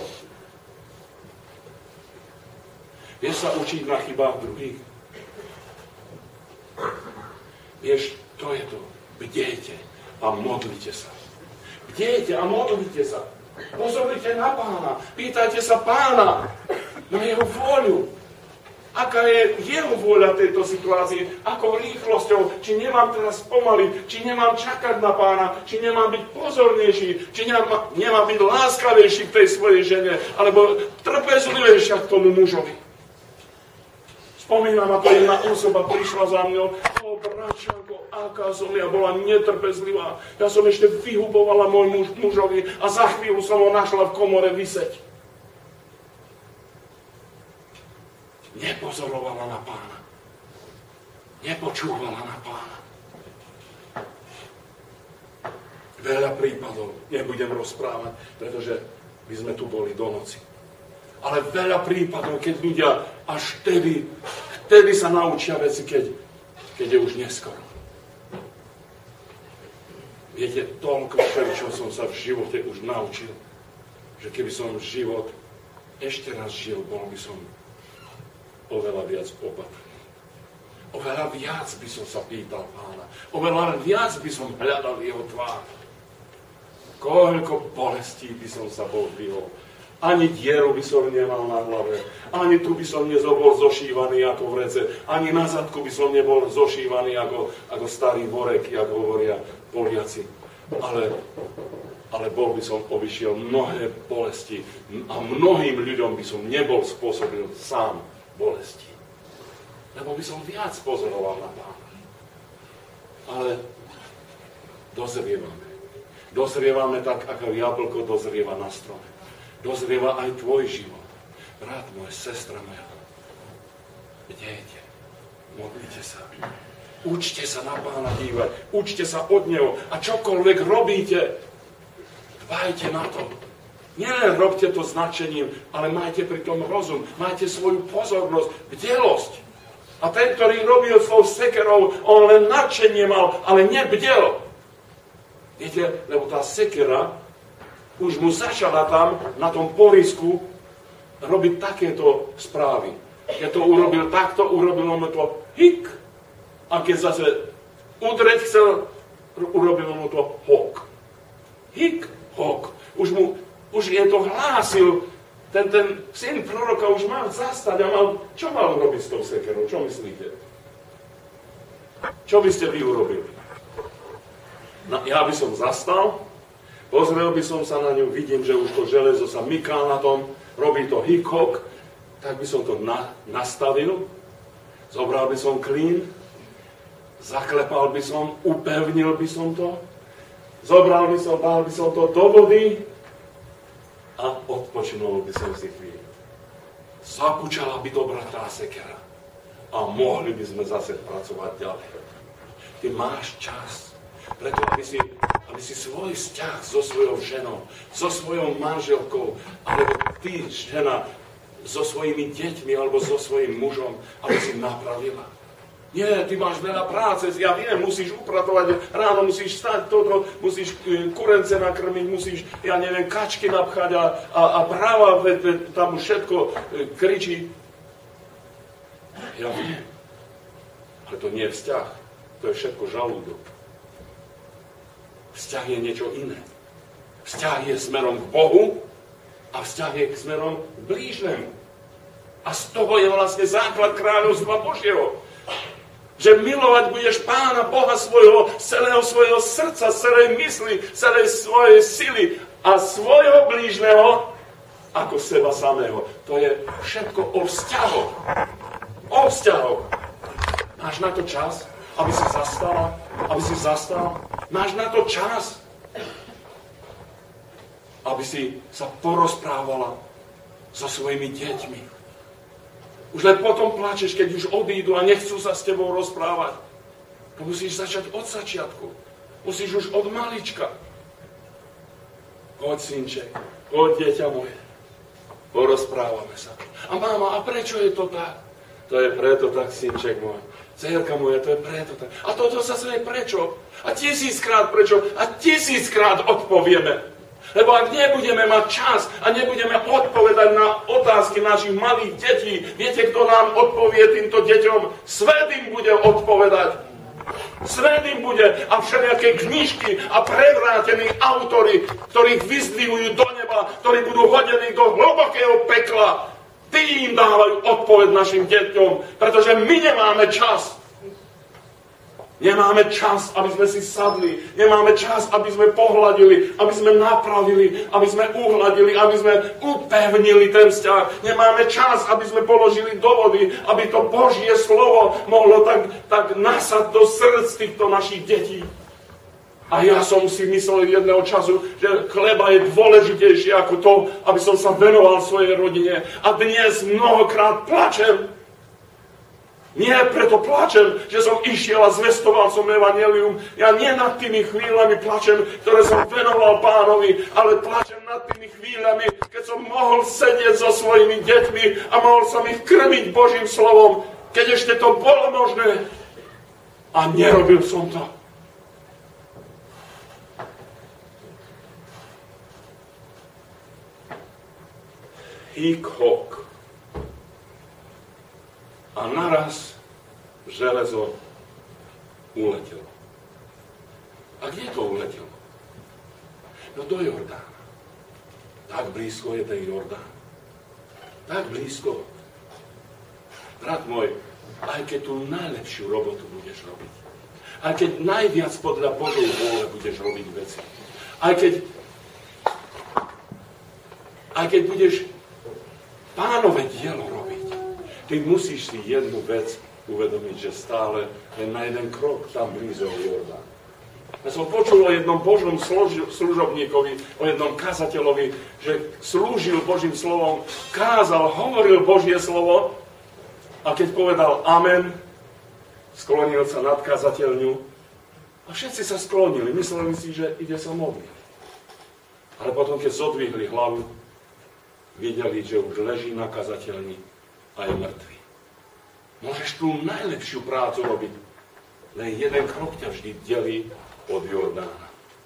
Vieš sa učiť na chybách druhých? Vieš, to je to. Bdejte a modlite sa. Bdejte a modlite sa. Pozorujte na Pána. Pýtajte sa Pána na jeho vôľu. Aká je jeho vôľa v tejto situácii, akou rýchlosťou, či nemám teraz spomaliť, či nemám čakať na Pána, či nemám byť pozornejší, či nemám, nemám byť láskavejší k tej svojej žene, alebo trpezlivejšia k tomu mužovi. Spomínam, ako jedna osoba prišla za mňou, o bračanko, aká som ja bola netrpezlivá. Ja som ešte vyhubovala môj muž, mužovi a za chvíľu som ho našla v komore vyseť. Nepozorovala na Pána. Nepočúvala na Pána. Veľa prípadov nebudem rozprávať, pretože by sme tu boli do noci. Ale veľa prípadov, keď ľudia až vtedy, vtedy sa naučia veci, keď, keď je už neskoro. Viete, toľko čo som sa v živote už naučil, že keby som život ešte raz žil, bol by som oveľa viac opatrný. Oveľa viac by som sa pýtal Pána. Oveľa viac by som hľadal jeho tvár. Koľko bolestí by som sa bol vyhol. Ani dieru by som nemal na hlave. Ani tu by som nezobol zošívaný ako v rece. Ani na zadku by som nebol zošívaný ako, ako starý vorek, ako hovoria Poliaci. Ale, ale bol by som obišiel mnohé bolesti a mnohým ľuďom by som nebol spôsobil sám bolesti. Lebo by som viac pozoroval na Pána. Ale dozrievame. Dozrievame tak, ako jablko dozrieva na strome. Dozrieva aj tvoj život. Brat môj, sestra moja. Bdejte, modlite sa. Učte sa na Pána dívať. Učte sa od Neho. A čokoľvek robíte, dbajte na to. Nielen robte to značením, ale majte pri tom rozum. Majte svoju pozornosť, bdelosť. A ten, ktorý robil svojou sekerou, on len nadšenie mal, ale nebdel. Viete, lebo tá sekera už mu začala tam, na tom porisku, robiť takéto správy. Keď to urobil takto, urobil mu to hik. A keď zase udreť chcel, urobil mu to hok. Hik, hok. Už mu Už je to hlásil, ten, ten syn proroka už mal zastať a mal, čo mal urobiť s tou sekerou? Čo myslíte? Čo by ste vy urobili? No, ja by som zastal, pozrel by som sa na ňu, vidím, že už to železo sa myká na tom, robí to hik-hok, tak by som to na, nastavil, zobral by som klín, zaklepal by som, upevnil by som to, zobral by som, dal by som to do vody, a odpočinul by som si chvíľu. Zakúčala by dobratá sekera. A mohli by sme zase pracovať ďalej. Ty máš čas. Preto, aby si, aby si svoj vzťah so svojou ženou, so svojou manželkou, alebo ty, žena, so svojimi deťmi, alebo so svojím mužom, aby si napravila. Nie, ty máš veľa práce, ja viem, musíš upratovať, ráno musíš stať toto, musíš kurence nakrmiť, musíš, ja neviem, kačky napchať a, a, a práva, tam všetko kričí. Ja viem, ale to nie je vzťah, to je všetko žalúdok. Vzťah je niečo iné. Vzťah je smerom k Bohu a vzťah je k smerom k blížnemu. A z toho je vlastne základ kráľovstva Božieho. Že milovať budeš Pána Boha svojho, celého svojho srdca, celej mysli, celej svojej sily a svojho blížneho ako seba samého. To je všetko o vzťahoch. O vzťahoch. Máš na to čas, aby si zastala, aby si zastal? Máš na to čas, aby si sa porozprávala so svojimi deťmi. Už len potom plačeš, keď už odídu a nechcú sa s tebou rozprávať. To musíš začať od začiatku. Musíš už od malička. Poď, synček, poď, dieťa moje. Porozprávame sa. A máma, a prečo je to tak? To je preto tak, synček môj. Dcérka moja, to je preto tak. A toto zase je prečo? A tisíckrát prečo? A tisíckrát odpovieme. Lebo ak nebudeme mať čas a nebudeme odpovedať na otázky našich malých detí, viete, kto nám odpovie týmto deťom? Svet im bude odpovedať. Svet im bude a všelijaké knižky a prevrátení autori, ktorých vyzdvihujú do neba, ktorí budú hodení do hlbokého pekla. Tí im dávajú odpoveď našim deťom, pretože my nemáme čas. Nemáme čas, aby sme si sadli. Nemáme čas, aby sme pohľadili, aby sme napravili, aby sme uhladili, aby sme upevnili ten vzťah. Nemáme čas, aby sme položili do vody, aby to Božie slovo mohlo tak, tak nasať do srdc týchto našich detí. A ja som si myslel jedného času, že chleba je dôležitejšie ako to, aby som sa venoval svojej rodine. A dnes mnohokrát plačem. Nie preto plačem, že som išiel a zvestoval som evanjelium. Ja nie nad tými chvíľami plačem, ktoré som venoval Pánovi, ale plačem nad tými chvíľami, keď som mohol sedieť so svojimi deťmi a mohol som ich krmiť Božím slovom, keď ešte to bolo možné. A nerobil som to. Hík hok. A naraz železo uletelo. A kde to uletelo? No do Jordána. Tak blízko je ten Jordán. Tak blízko. Brat môj, aj keď tú najlepšiu robotu budeš robiť, aj keď najviac podľa Božej vôle budeš robiť veci, aj keď aj keď budeš Pánové dielo robiť, ty musíš si jednu vec uvedomiť, že stále je na jeden krok tam blízo Jordán. Ja som počul o jednom Božom služobníkovi, o jednom kazateľovi, že slúžil Božím slovom, kázal, hovoril Božie slovo a keď povedal amen, sklonil sa nad kazateľňu a všetci sa sklonili. Mysleli si, že ide sa modliť. Ale potom, keď zodvihli hlavu, videli, že už leží na kazateľni a je mŕtvy. Môžeš tú najlepšiu prácu robiť, len jeden krok ťa vždy delí od Jordána.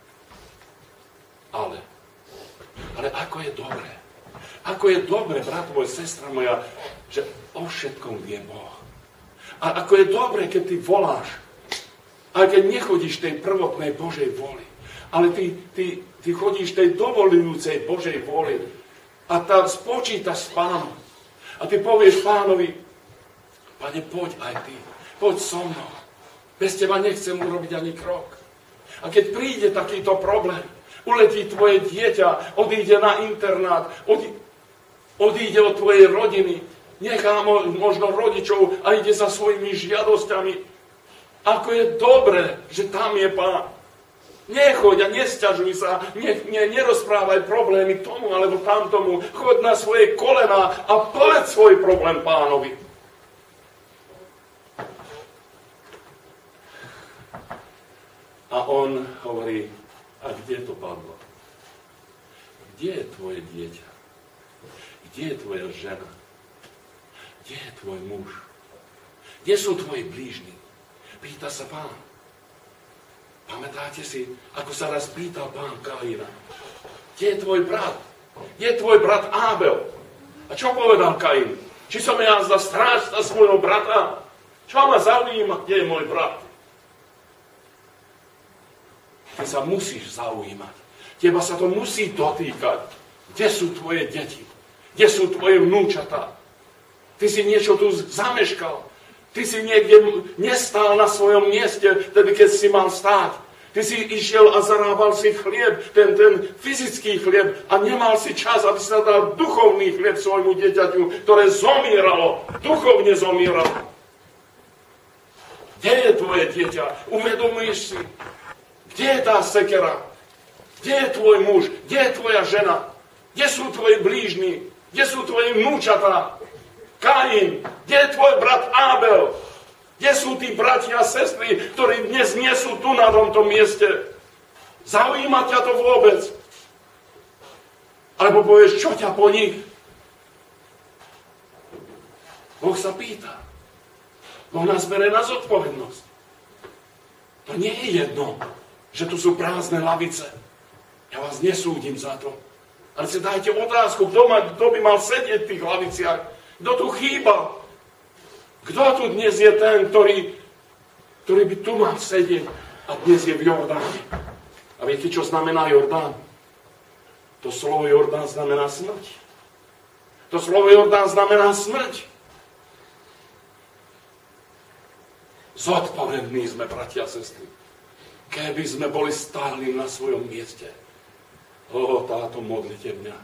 Ale, ale ako je dobré, ako je dobré, brat môj, sestra moja, že o všetkom vie Boh. A ako je dobré, keď ty voláš, aj keď nechodíš tej prvotnej Božej voli, ale ty, ty, ty chodíš tej dovolujúcej Božej voli a tam spočítaš s Pánom. A ty povieš Pánovi, Pane, poď aj ty, poď so mnou. Bez teba nechcem urobiť ani krok. A keď príde takýto problém, uletí tvoje dieťa, odíde na internát, odíde od tvojej rodiny, nechá možno rodičov a ide za svojimi žiadosťami. Ako je dobré, že tam je Pán. Nechoď a nesťažuj sa, ne, ne, nerozprávaj problémy tomu alebo tamtomu. Choď na svoje kolená a povedz svoj problém Pánovi. A on hovorí, a kde to padlo? Kde je tvoje dieťa? Kde je tvoja žena? Kde je tvoj muž? Kde sú tvoji blížni? Pýta sa Pán. Pamätáte si, ako sa raz pýtal Pán Kaina? Kde je tvoj brat? Kde je tvoj brat Ábel? A čo povedal Kain? Či som ja za strážca svojho brata? Čo ma zaujíma, kde je môj brat? Ty sa musíš zaujímať. Teba sa to musí dotýkať. Kde sú tvoje deti? Kde sú tvoje vnúčatá? Ty si niečo tu zameškal. Ty si niekde nestál na svojom mieste, tedy keď si mal stáť. Ty si išiel a zarábal si chlieb, ten, ten fyzický chlieb a nemal si čas, aby si dal duchovný chlieb svojmu dieťaťu, ktoré zomíralo, duchovne zomíralo. Kde je tvoje dieťa? Uvedomuješ si? Kde je tá sekera? Kde je tvoj muž? Kde je tvoja žena? Kde sú tvoji blížni? Kde sú tvoji vnúčatá? Kain, kde je tvoj brat Ábel? Kde sú tí bratia a sestry, ktorí dnes nie sú tu na tomto mieste? Zaujíma ťa to vôbec? Alebo povieš, čo ťa po nich? Boh sa pýta. Boh nás bere na zodpovednosť. To nie je jedno, že tu sú prázdne lavice. Ja vás nesúdim za to. Ale si dajte otázku, kto, ma, kto by mal sedieť v tých laviciach? Kto tu chýba? Kto tu dnes je ten, ktorý, ktorý by tu mal sedieť a dnes je v Jordáne? A viete, čo znamená Jordán? To slovo Jordán znamená smrť. To slovo Jordán znamená smrť. Zodpovední sme, bratia a sestry. Keby sme boli stáli na svojom mieste, o, táto modlitebňa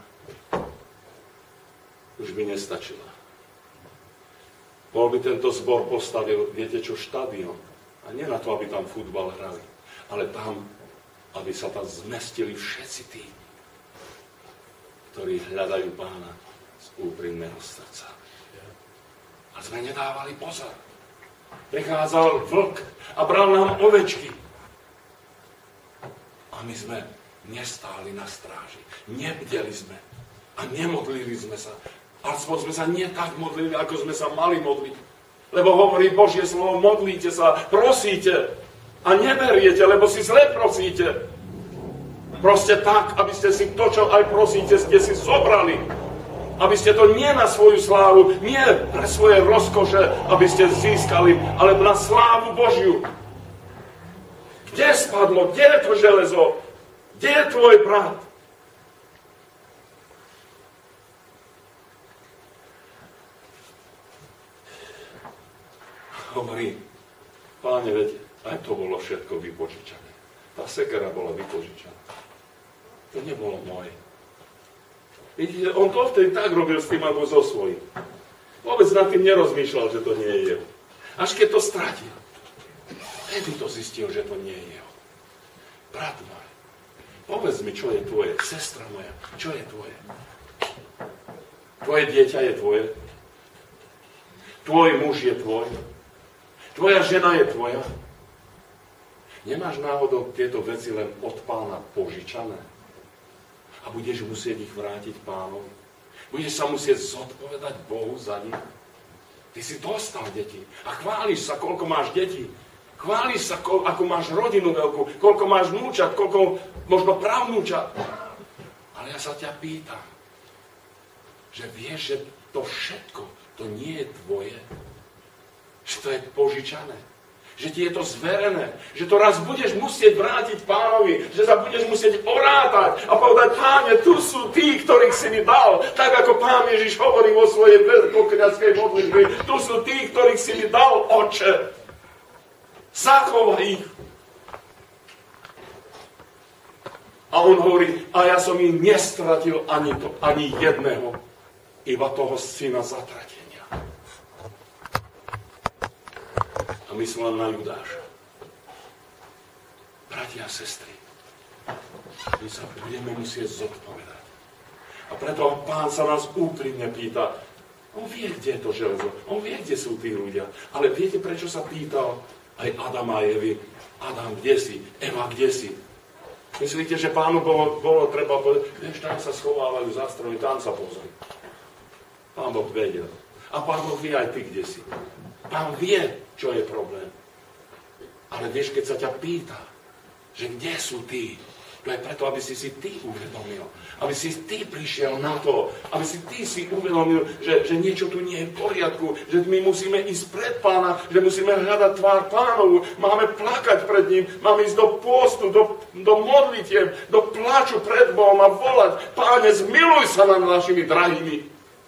už by nestačila. Bol by tento zbor postavil, viete čo, štadión. A nie na to, aby tam futbal hrali, ale tam, aby sa tam zmestili všetci tí, ktorí hľadajú Pána z úprimného srdca. A sme nedávali pozor. Prichádzal vlk a bral nám ovečky. A my sme nestáli na stráži. Nebdeli sme. A nemodlili sme sa. Aspoň sme sa nie tak modlili, ako sme sa mali modliť. Lebo hovorí Božie slovo, modlíte sa, prosíte a neberiete, lebo si zle prosíte. Proste tak, aby ste si to, čo aj prosíte, ste si zobrali. Aby ste to nie na svoju slávu, nie pre svoje rozkoše, aby ste získali, ale na slávu Božiu. Kde spadlo? Kde je to železo? Kde je tvoj brat? Hovorí, Páne, veď, aj to bolo všetko vypožičané. Tá sekera bola vypožičaná. To nebolo moje. Vidíte, on to vtedy tak robil s tým, ako so svojím. Vôbec nad tým nerozmýšľal, že to nie je jeho. Až keď to stratil, vtedy to zistil, že to nie je jeho. Brat môj, povedz mi, čo je tvoje. Sestra moja, čo je tvoje? Tvoje dieťa je tvoje. Tvoj muž je tvoj. Tvoja žena je tvoja. Nemáš náhodou tieto veci len od Pána požičané? A budeš musieť ich vrátiť Pánovi. Budeš sa musieť zodpovedať Bohu za nich. Ty si dostal deti a chváliš sa, koľko máš detí. Chváliš sa, ako máš rodinu veľkú, koľko máš vnúčat, koľko možno pravnúčat. Ale ja sa ťa pýtam, že vieš, že to všetko, to nie je tvoje. Že to je požičané. Že ti je to zverené. Že to raz budeš musieť vrátiť Pánovi. Že sa budeš musieť orátať a povedať, Páne, tu sú tí, ktorých si mi dal. Tak ako Pán Ježiš hovorí vo svojej pokriatskej modlitbe. Tu sú tí, ktorých si mi dal, Otče. Zachovaj ich. A on hovorí, a ja som ich nestratil ani, to, ani jedného. Iba toho syna zatratenia. A myslím len na Judáša. Bratia a sestry, My sa budeme musieť zodpovedať. A preto Pán sa nás úprimne pýta, on vie, kde je to železo, on vie, kde sú tí ľudia. Ale viete, prečo sa pýtal aj Adama a Evy? Adam, kde si? Eva, kde si? Myslíte, že Pánu bolo, bolo treba povedať, vieš, tam sa schovávajú za stromy, tam sa pozri. Pán Boh vedel. A Pán Boh vie aj ty, kde si. Pán vie, čo je problém. Ale vieš, keď sa ťa pýta, že kde sú tí, to je preto, aby si si ty uvedomil. Aby si ty prišiel na to. Aby si ty si uvedomil, že, že niečo tu nie je v poriadku. Že my musíme ísť pred Pána. Že musíme hľadať tvár Pánovu. Máme plakať pred ním. Máme ísť do pôstu, do, do modlitiev, do pláču pred Bohom a volať. Páne, zmiluj sa nad našimi drahými.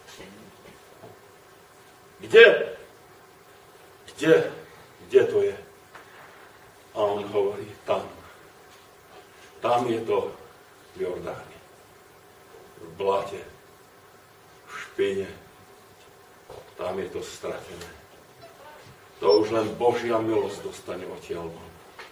Kde? Kde? Kde to je? A on hovorí, tam. Tam je to v Jordáne, v blate, v špine. Tam je to stratené. To už len Božia milosť dostane odtiaľ von.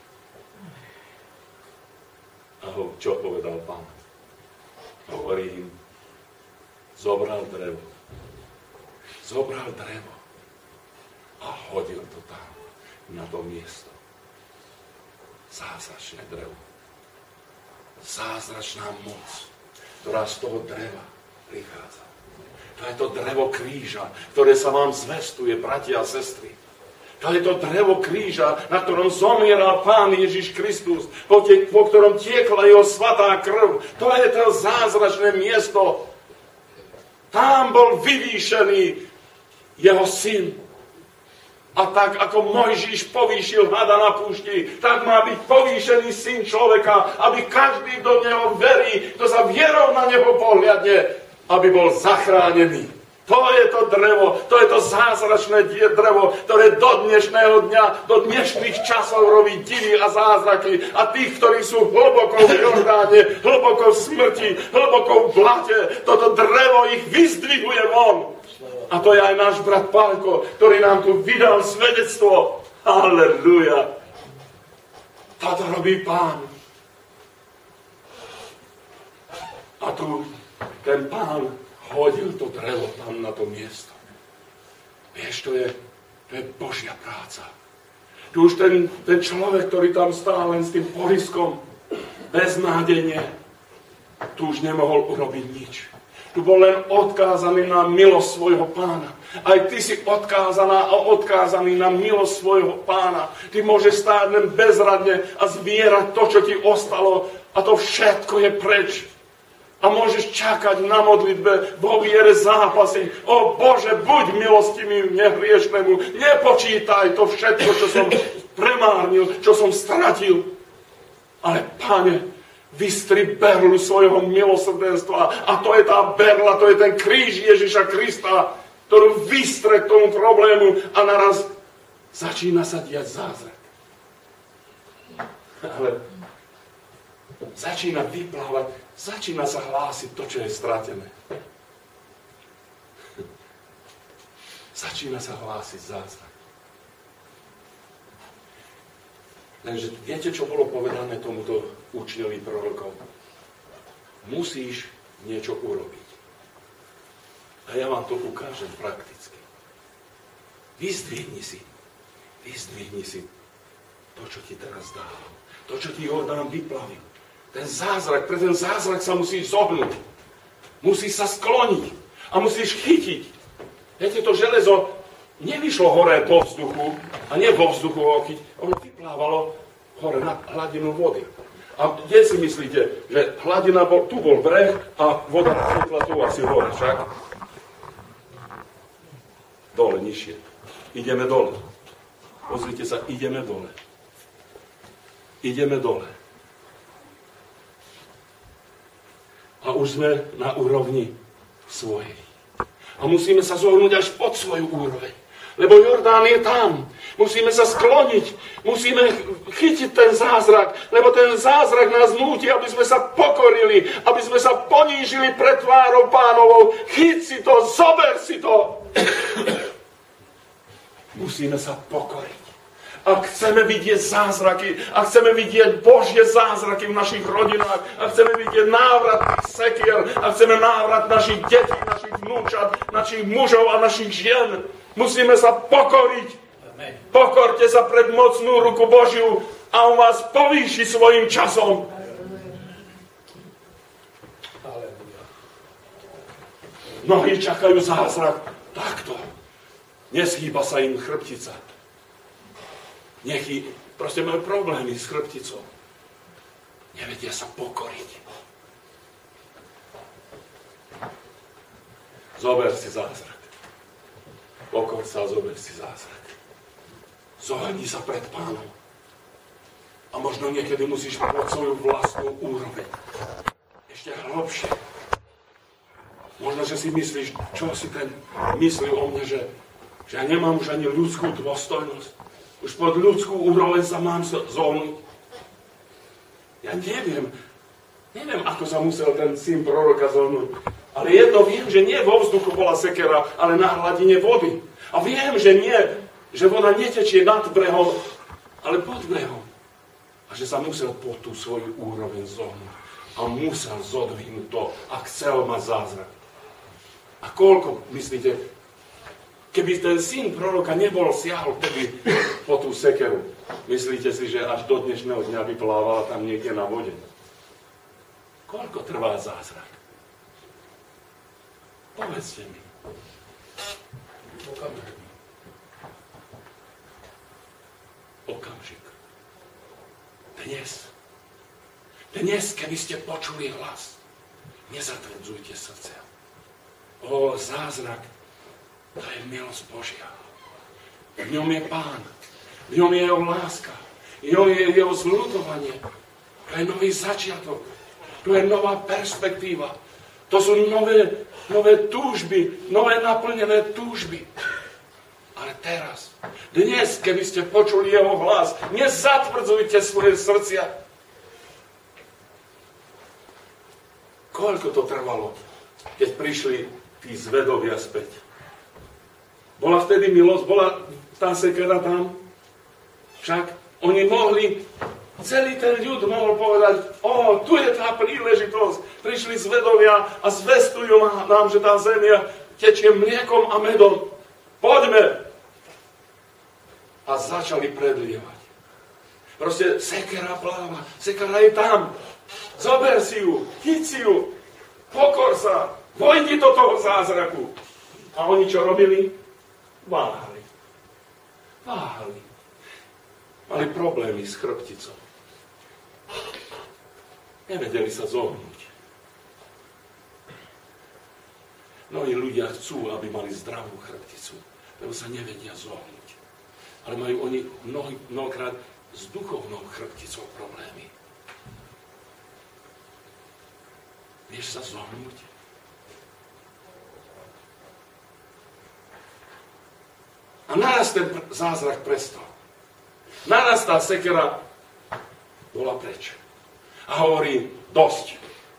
A ho, čo povedal Pán? Hovorí im, zobral drevo. Zobral drevo a hodil to tam, na to miesto. Zázračné drevo. Zázračná moc, ktorá z toho dreva prichádza. To je to drevo kríža, ktoré sa vám zvestuje, bratia a sestry. To je to drevo kríža, na ktorom zomieral Pán Ježiš Kristus, po, tie, po ktorom tiekla jeho svatá krv. To je to zázračné miesto. Tam bol vyvýšený jeho syn. A tak, ako Mojžiš povýšil hada na púšti, tak má byť povýšený syn človeka, aby každý, kto v neho verí, kto sa vierou na neho pohľadne, aby bol zachránený. To je to drevo, to je to zázračné drevo, ktoré do dnešného dňa, do dnešných časov robí divy a zázraky. A tých, ktorí sú hlboko v Jordáne, hlboko v smrti, hlboko v blate, toto drevo ich vyzdvihuje von. A to je aj náš brat Pálko, ktorý nám tu vydal svedectvo. Halleluja. Toto robí Pán. A tu ten Pán hodil to drevo tam na to miesto. Vieš, to je, to je Božia práca. Tu už ten, ten človek, ktorý tam stál len s tým poriskom, beznádejne, tu už nemohol urobiť nič. Tu bol len odkázaný na milosť svojho Pána. Aj ty si odkázaná a odkázaný na milosť svojho Pána. Ty môžeš stáť len bezradne a zbierať to, čo ti ostalo, a to všetko je preč. A môžeš čakať na modlitbe, vo viere zápasiť. O Bože, buď milostivý nehriešnemu. Nepočítaj to všetko, čo som premárnil, čo som stratil. Ale Pane, vystri berlu svojho milosrdenstva. A to je tá berla, to je ten kríž Ježiša Krista, ktorú vystre k tomu problému a naraz začína sa diať zázrak. Ale začína vyplávať, začína sa hlásiť to, čo je stratené. Začína sa hlásiť zázrak. Takže viete, čo bolo povedané tomuto učňovi prorokov? Musíš niečo urobiť. A ja vám to ukážem prakticky. Vyzdvihni si, vyzdvihni si to, čo ti teraz dávam. To, čo ti Jordán vyplavil. Ten zázrak, pre ten zázrak sa musíš zohnúť. Musíš sa skloniť a musíš chytiť. Viete, to železo nevyšlo hore po vzduchu a nie vo vzduchu ho chyť. Ono vyplávalo hore na hladinu vody. A kde si myslíte, že hladina bol, tu bol breh a voda chytla tu asi hore, však? Dole, nižšie. Ideme dole. Pozrite sa, ideme dole. Ideme dole. A už sme na úrovni svojej. A musíme sa zohnúť až pod svoju úroveň. Lebo Jordán je tam. Musíme sa skloniť. Musíme chytiť ten zázrak. Lebo ten zázrak nás núti, aby sme sa pokorili. Aby sme sa ponížili pred tvárou Pánovou. Chyť si to, zober si to. Musíme sa pokoriť. Ak chceme vidieť zázraky, ak chceme vidieť Božie zázraky v našich rodinách, ak chceme vidieť návrat tých sekier, ak chceme návrat našich detí, našich vnúčat, našich mužov a našich žien, musíme sa pokoriť. Amen. Pokorte sa pred mocnú ruku Božiu a on vás povýši svojim časom. Mnohí čakajú zázrak takto. Neschýba sa im chrbtica. Nechy, proste majú problémy s chrbticou. Nevedia sa pokoriť. Zober si zázrak. Pokor sa a zober si zázrak. Zohľadni sa pred Pánom. A možno niekedy musíš mať svoju vlastnú úroveň. Ešte hlbšie. Možno, že si myslíš, čo si ten myslí o mne, že, že ja nemám už ani ľudskú dôstojnosť. Už pod ľudskú úroveň sa mám zohnúť. Ja neviem, neviem, ako sa musel ten syn proroka zohnúť. Ale jedno viem, že nie vo vzduchu bola sekera, ale na hladine vody. A viem, že nie, že voda netečie nad brehom, ale pod brehom. A že sa musel pod tú svoju úroveň zohnúť. A musel zodvihnúť to, a chcel mať zázrak. A koľko, myslíte, keby ten syn proroka nebol siahol vtedy po tú sekeru, myslíte si, že až do dnešného dňa vyplávala tam niekde na vode? Koľko trvá zázrak? Povedzte mi. Okamžik. Okamžik. Dnes. Dnes, keby ste počuli hlas, nezatvrdzujte srdce. O, zázrak. To je milosť Božia. V ňom je Pán. V ňom je jeho láska. V ňom je jeho zľutovanie. To je nový začiatok. To je nová perspektíva. To sú nové, nové túžby, nové naplnené túžby. Ale teraz, dnes, keby ste počuli jeho hlas, nezatvrdzujte svoje srdcia. Koľko to trvalo, keď prišli tí zvedovia späť? Bola vtedy milosť, bola tá sekera tam. Však oni mohli, celý ten ľud mohol povedať, o, tu je tá príležitosť. Prišli zvedovia a zvestujú nám, že tá zemia tečie mliekom a medom. Poďme. A začali predlievať. Proste sekera pláva, sekera je tam. Zober si ju, chyť si ju, pokor sa, vojdi do toho zázraku. A oni čo robili? Váhali. Váhali. Mali problémy s chrbticou. Nevedeli sa zohnúť. Mnohí ľudia chcú, aby mali zdravú chrbticu, lebo sa nevedia zohnúť. Ale majú oni mnohý, mnohokrát s duchovnou chrbticou problémy. Vieš sa zohnúť? A naraz ten zázrak prestal. Naraz tá sekera bola preč. A hovorí, dosť.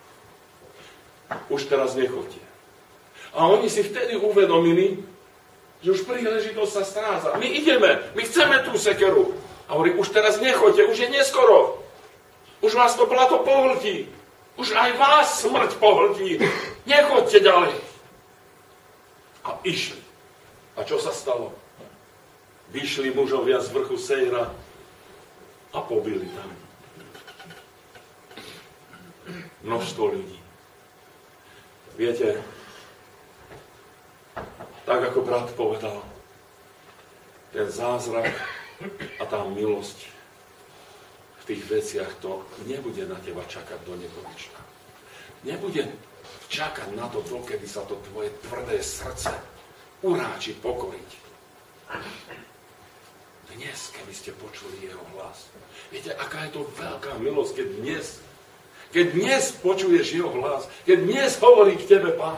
Už teraz nechoďte. A oni si vtedy uvedomili, že už príležitosť sa stráca. My ideme, my chceme tú sekeru. A hovorí, už teraz nechoďte, už je neskoro. Už vás to blato pohltí. Už aj vás smrť pohltí. Nechoďte ďalej. A išli. A čo sa stalo? Vyšli mužovia z vrchu Sejra a pobili tam množstvo ľudí. Viete, tak ako brat povedal, ten zázrak a tá milosť v tých veciach, to nebude na teba čakať do nekonečna. Nebude čakať na to, dokedy sa to tvoje tvrdé srdce uráči pokoriť. Dnes, keby ste počuli jeho hlas. Viete, aká je to veľká milosť, keď dnes, keď dnes počuješ jeho hlas, keď dnes hovorí k tebe Pán.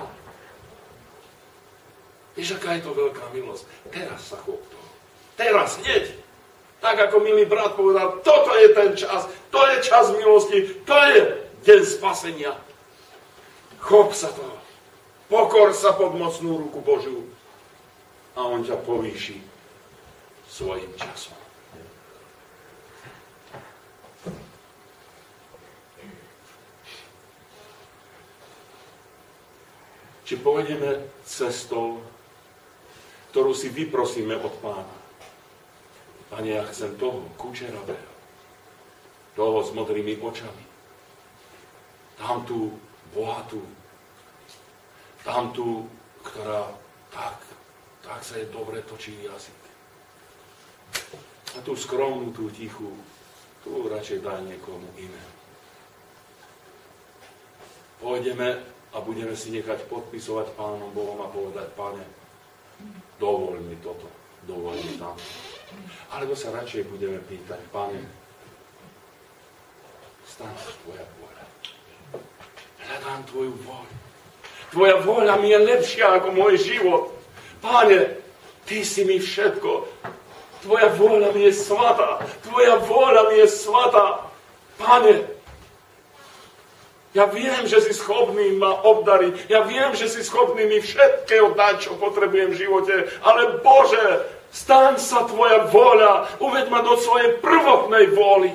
Vieš, aká je to veľká milosť? Teraz sa chop toho. Teraz, hneď. Tak, ako milý brat povedal, toto je ten čas, to je čas milosti, to je deň spasenia. Chop sa toho. Pokor sa pod mocnú ruku Božiu. A on ťa povýši svojím časom. či pôjdeme cestou, ktorú si vyprosíme od Pána. Pane, ja chcem toho kučeravého, toho s modrými očami, tamtú bohatú, tamtú, ktorá tak, tak sa je dobre točí jazyk. A tú skromnú, tú tichú, tú radšej daj niekomu inému. Pôjdeme a budeme si nechať podpisovať Pánom Bohom a povedať, Pane, dovoľ mi toto, dovoľ mi tamto. Alebo sa radšej budeme pýtať, Pane, staň sa tvoja vôľa. Hľadám tvoju vôľu. Tvoja vôľa mi je lepšia ako môj život. Páne, ty si mi všetko. Tvoja vôľa mi je svatá. Tvoja vôľa mi je svatá. Pane, ja viem, že si schopný ma obdariť. Ja viem, že si schopný mi všetkého dať, čo potrebujem v živote. Ale Bože, staň sa tvoja vôľa. Uveď ma do svojej prvotnej vôly.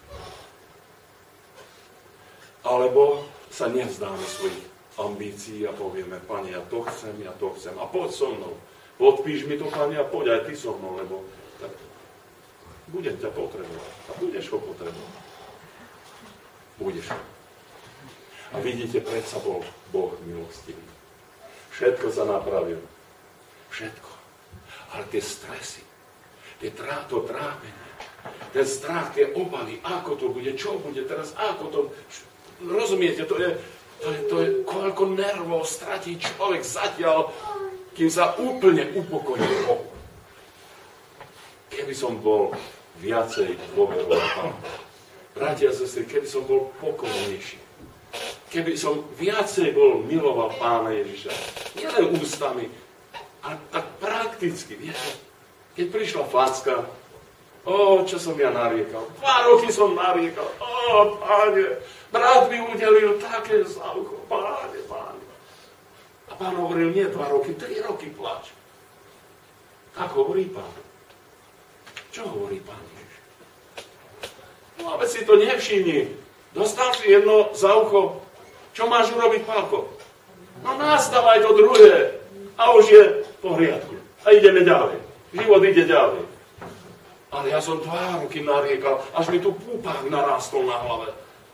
Alebo sa nevzdáme svojich ambícií a povieme, Pane, ja to chcem, ja to chcem. A poď so mnou. Podpíš mi to, Pane, a poď aj ty so mnou, lebo tak budem ťa potrebovať. A budeš ho potrebovať. Budeš ho. A vidíte, predsa bol Boh milostivý. Všetko sa napravil. Všetko. Ale tie stresy, tie trá, to trápenie, ten strach, tie obavy, ako to bude, čo bude teraz, ako to... Rozumiete, to je, to je, to je koľko nervov stratí človek zatiaľ, kým sa úplne upokojí Bohu. Keby som bol viacej dôverovať Pánu. Bratia a sestry, keby som bol pokojnejší. Keby som viacej bol miloval Pána Ježiša. Nielen ústami, ale tak prakticky. Viete, keď prišla facka, ó, čo som ja nariekal. Dva roky som nariekal. Ó, Páne, brat mi udelil také za ucho. Páne, Páne. A Pán hovoril, nie dva roky, tri roky plač. Tak hovorí Pán. Čo hovorí Pán Ježiš? No, ale si to nevšimni. Dostal si jedno za ucho. Čo máš urobiť, Pálko? No nastavaj to druhé. A už je v poriadku. A ideme ďalej. Život ide ďalej. Ale ja som dva roky nariekal, až mi tu púpák narástol na hlave.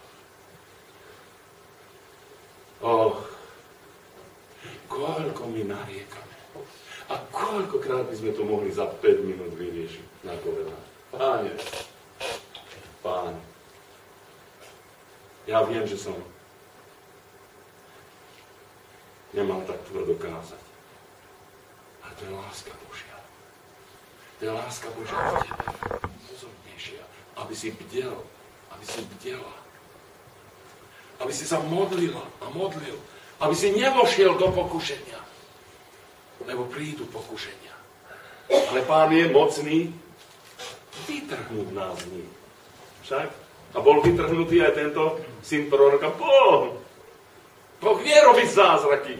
Och, koľko my nariekame. A koľkokrát by sme to mohli za päť minút vyriešiť na kolenách. Páne, Páne, ja viem, že som nemal tak tvrdo kázať. Ale to je láska Božia. To je láska Božia v tebe. Pozornejšia. Aby si bdel. Aby si bdela. Aby si sa modlila a modlil. Aby si nevošiel do pokušenia. Lebo prídu pokušenia. Ale Pán je mocný vytrhnúť nás z nich. Však? A bol vytrhnutý aj tento syn proroka. Boh! Boh vie robiť zázraky.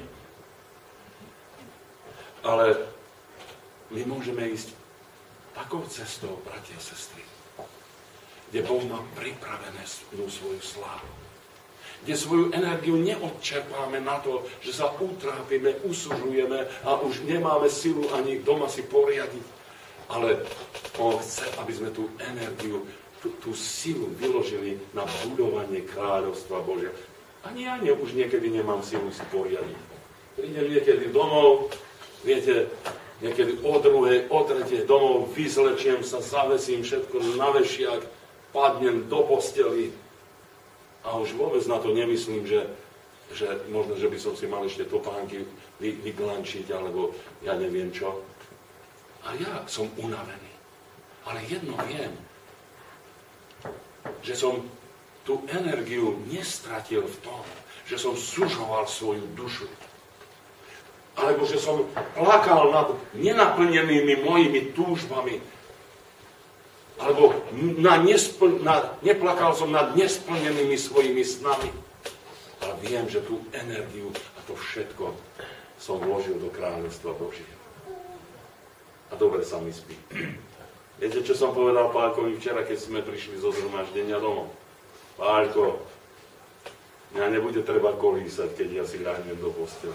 Ale my môžeme ísť takou cestou, bratia a sestry, kde Boh má pripravené svoju slávu. Kde svoju energiu neodčerpáme na to, že sa utrápime, usužujeme a už nemáme silu ani doma si poriadiť. Ale On chce, aby sme tú energiu, tú, tú silu vyložili na budovanie kráľovstva Božia. Ani ja ne, už niekedy nemám silu si poriadiť. Prídem niekedy domov, viete, niekedy o druhej, o tretej domov, vyzlečiem sa, zavesím všetko na vešiak, padnem do posteli a už vôbec na to nemyslím, že, že možno, že by som si mal ešte topánky vy, vyglančiť, alebo ja neviem čo. A ja som unavený. Ale jedno viem, že som tú energiu nestratil v tom, že som sužoval svoju dušu. Alebo že som plakal nad nenaplnenými mojimi túžbami. Alebo na nespl- na, neplakal som nad nesplnenými svojimi snami. Ale viem, že tú energiu a to všetko som vložil do kráľovstva Božieho. A dobre sa mi spí. Viete, čo som povedal Pálkovi včera, keď sme prišli zo zhromaždenia domov? Pálko, Mňa nebude treba kolísať, keď ja si ľahnem do postele.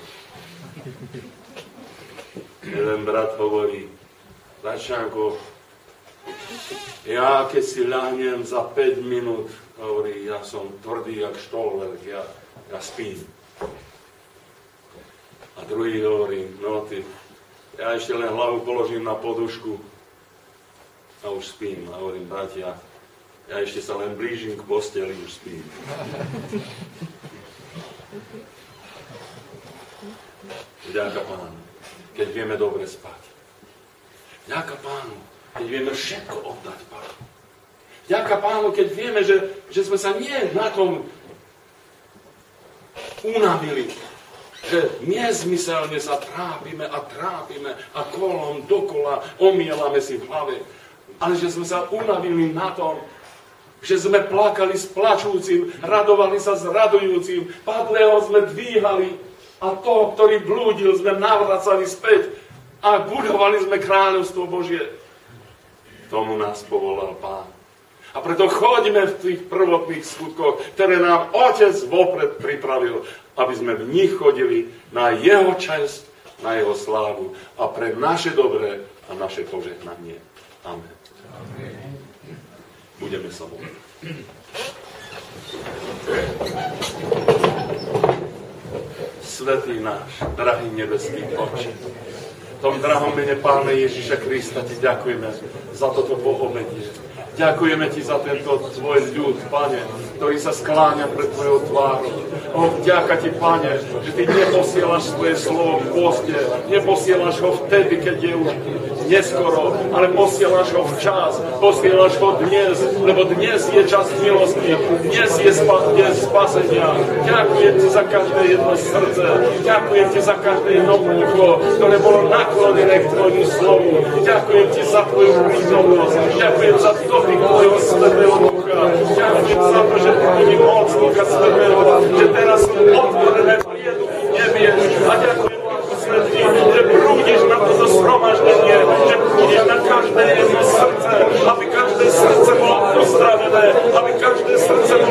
Jeden brat hovorí, Račánko, ja keď si ľahnem za päť minút, hovorí, ja som tvrdý jak štolverk, ja, ja spím. A druhý hovorí, no ty, ja ešte len hlavu položím na podušku a už spím. A hovorím, bratia, ja ešte sa len blížim k posteli, už spím. Vďaka Pánu, keď vieme dobre spať. Vďaka Pánu, keď vieme všetko oddať Pánu. Vďaka Pánu, keď vieme, že, že sme sa nie na tom unavili, že nezmyselne sa trápime a trápime a kolom dokola omielame si v hlave, ale že sme sa unavili na tom, že sme plakali s plačúcim, radovali sa s radujúcim, padlého sme dvíhali a toho, ktorý blúdil, sme navracali späť a budovali sme kráľovstvo Božie. Tomu nás povolal Pán. A preto choďme v tých prvotných skutkoch, ktoré nám Otec vopred pripravil, aby sme v nich chodili na jeho česť, na jeho slávu a pre naše dobré a naše požehnanie. Amen. Amen. Budeme sa modliť. Svätý náš, drahý nebeský Otče, v tom drahom mene Pána Ježiša Krista ti ďakujeme za toto poobedie. Ďakujeme ti za tento tvoj ľud, Pane, ktorý sa skláňa pred tvojou tvárou. O, vďaka ti, Pane, že ty neposielaš svoje slovo v poste, neposielaš ho vtedy, keď je už neskoro, ale posielaš ho včas, posielaš ho dnes, lebo dnes je čas milosti, dnes je deň spasenia. Ďakujem ti za každé jedno srdce, ďakujem ti za každé jedno ucho, ktoré bolo naklonené k tvojmu slovu. Ďakujem ti za tvoju prítomnosť, ďakujem za to, tvojho svätého ducha. Ďakujem za to, že ty budí moc ducha svätého, že teraz sú otvorené prieduchy nebies. A ďakujem vám, svätý, že prúdiš na toto zhromaždenie, že prúdiš na každé jedno srdce, aby každé srdce bolo uzdravené, aby každé srdce bolo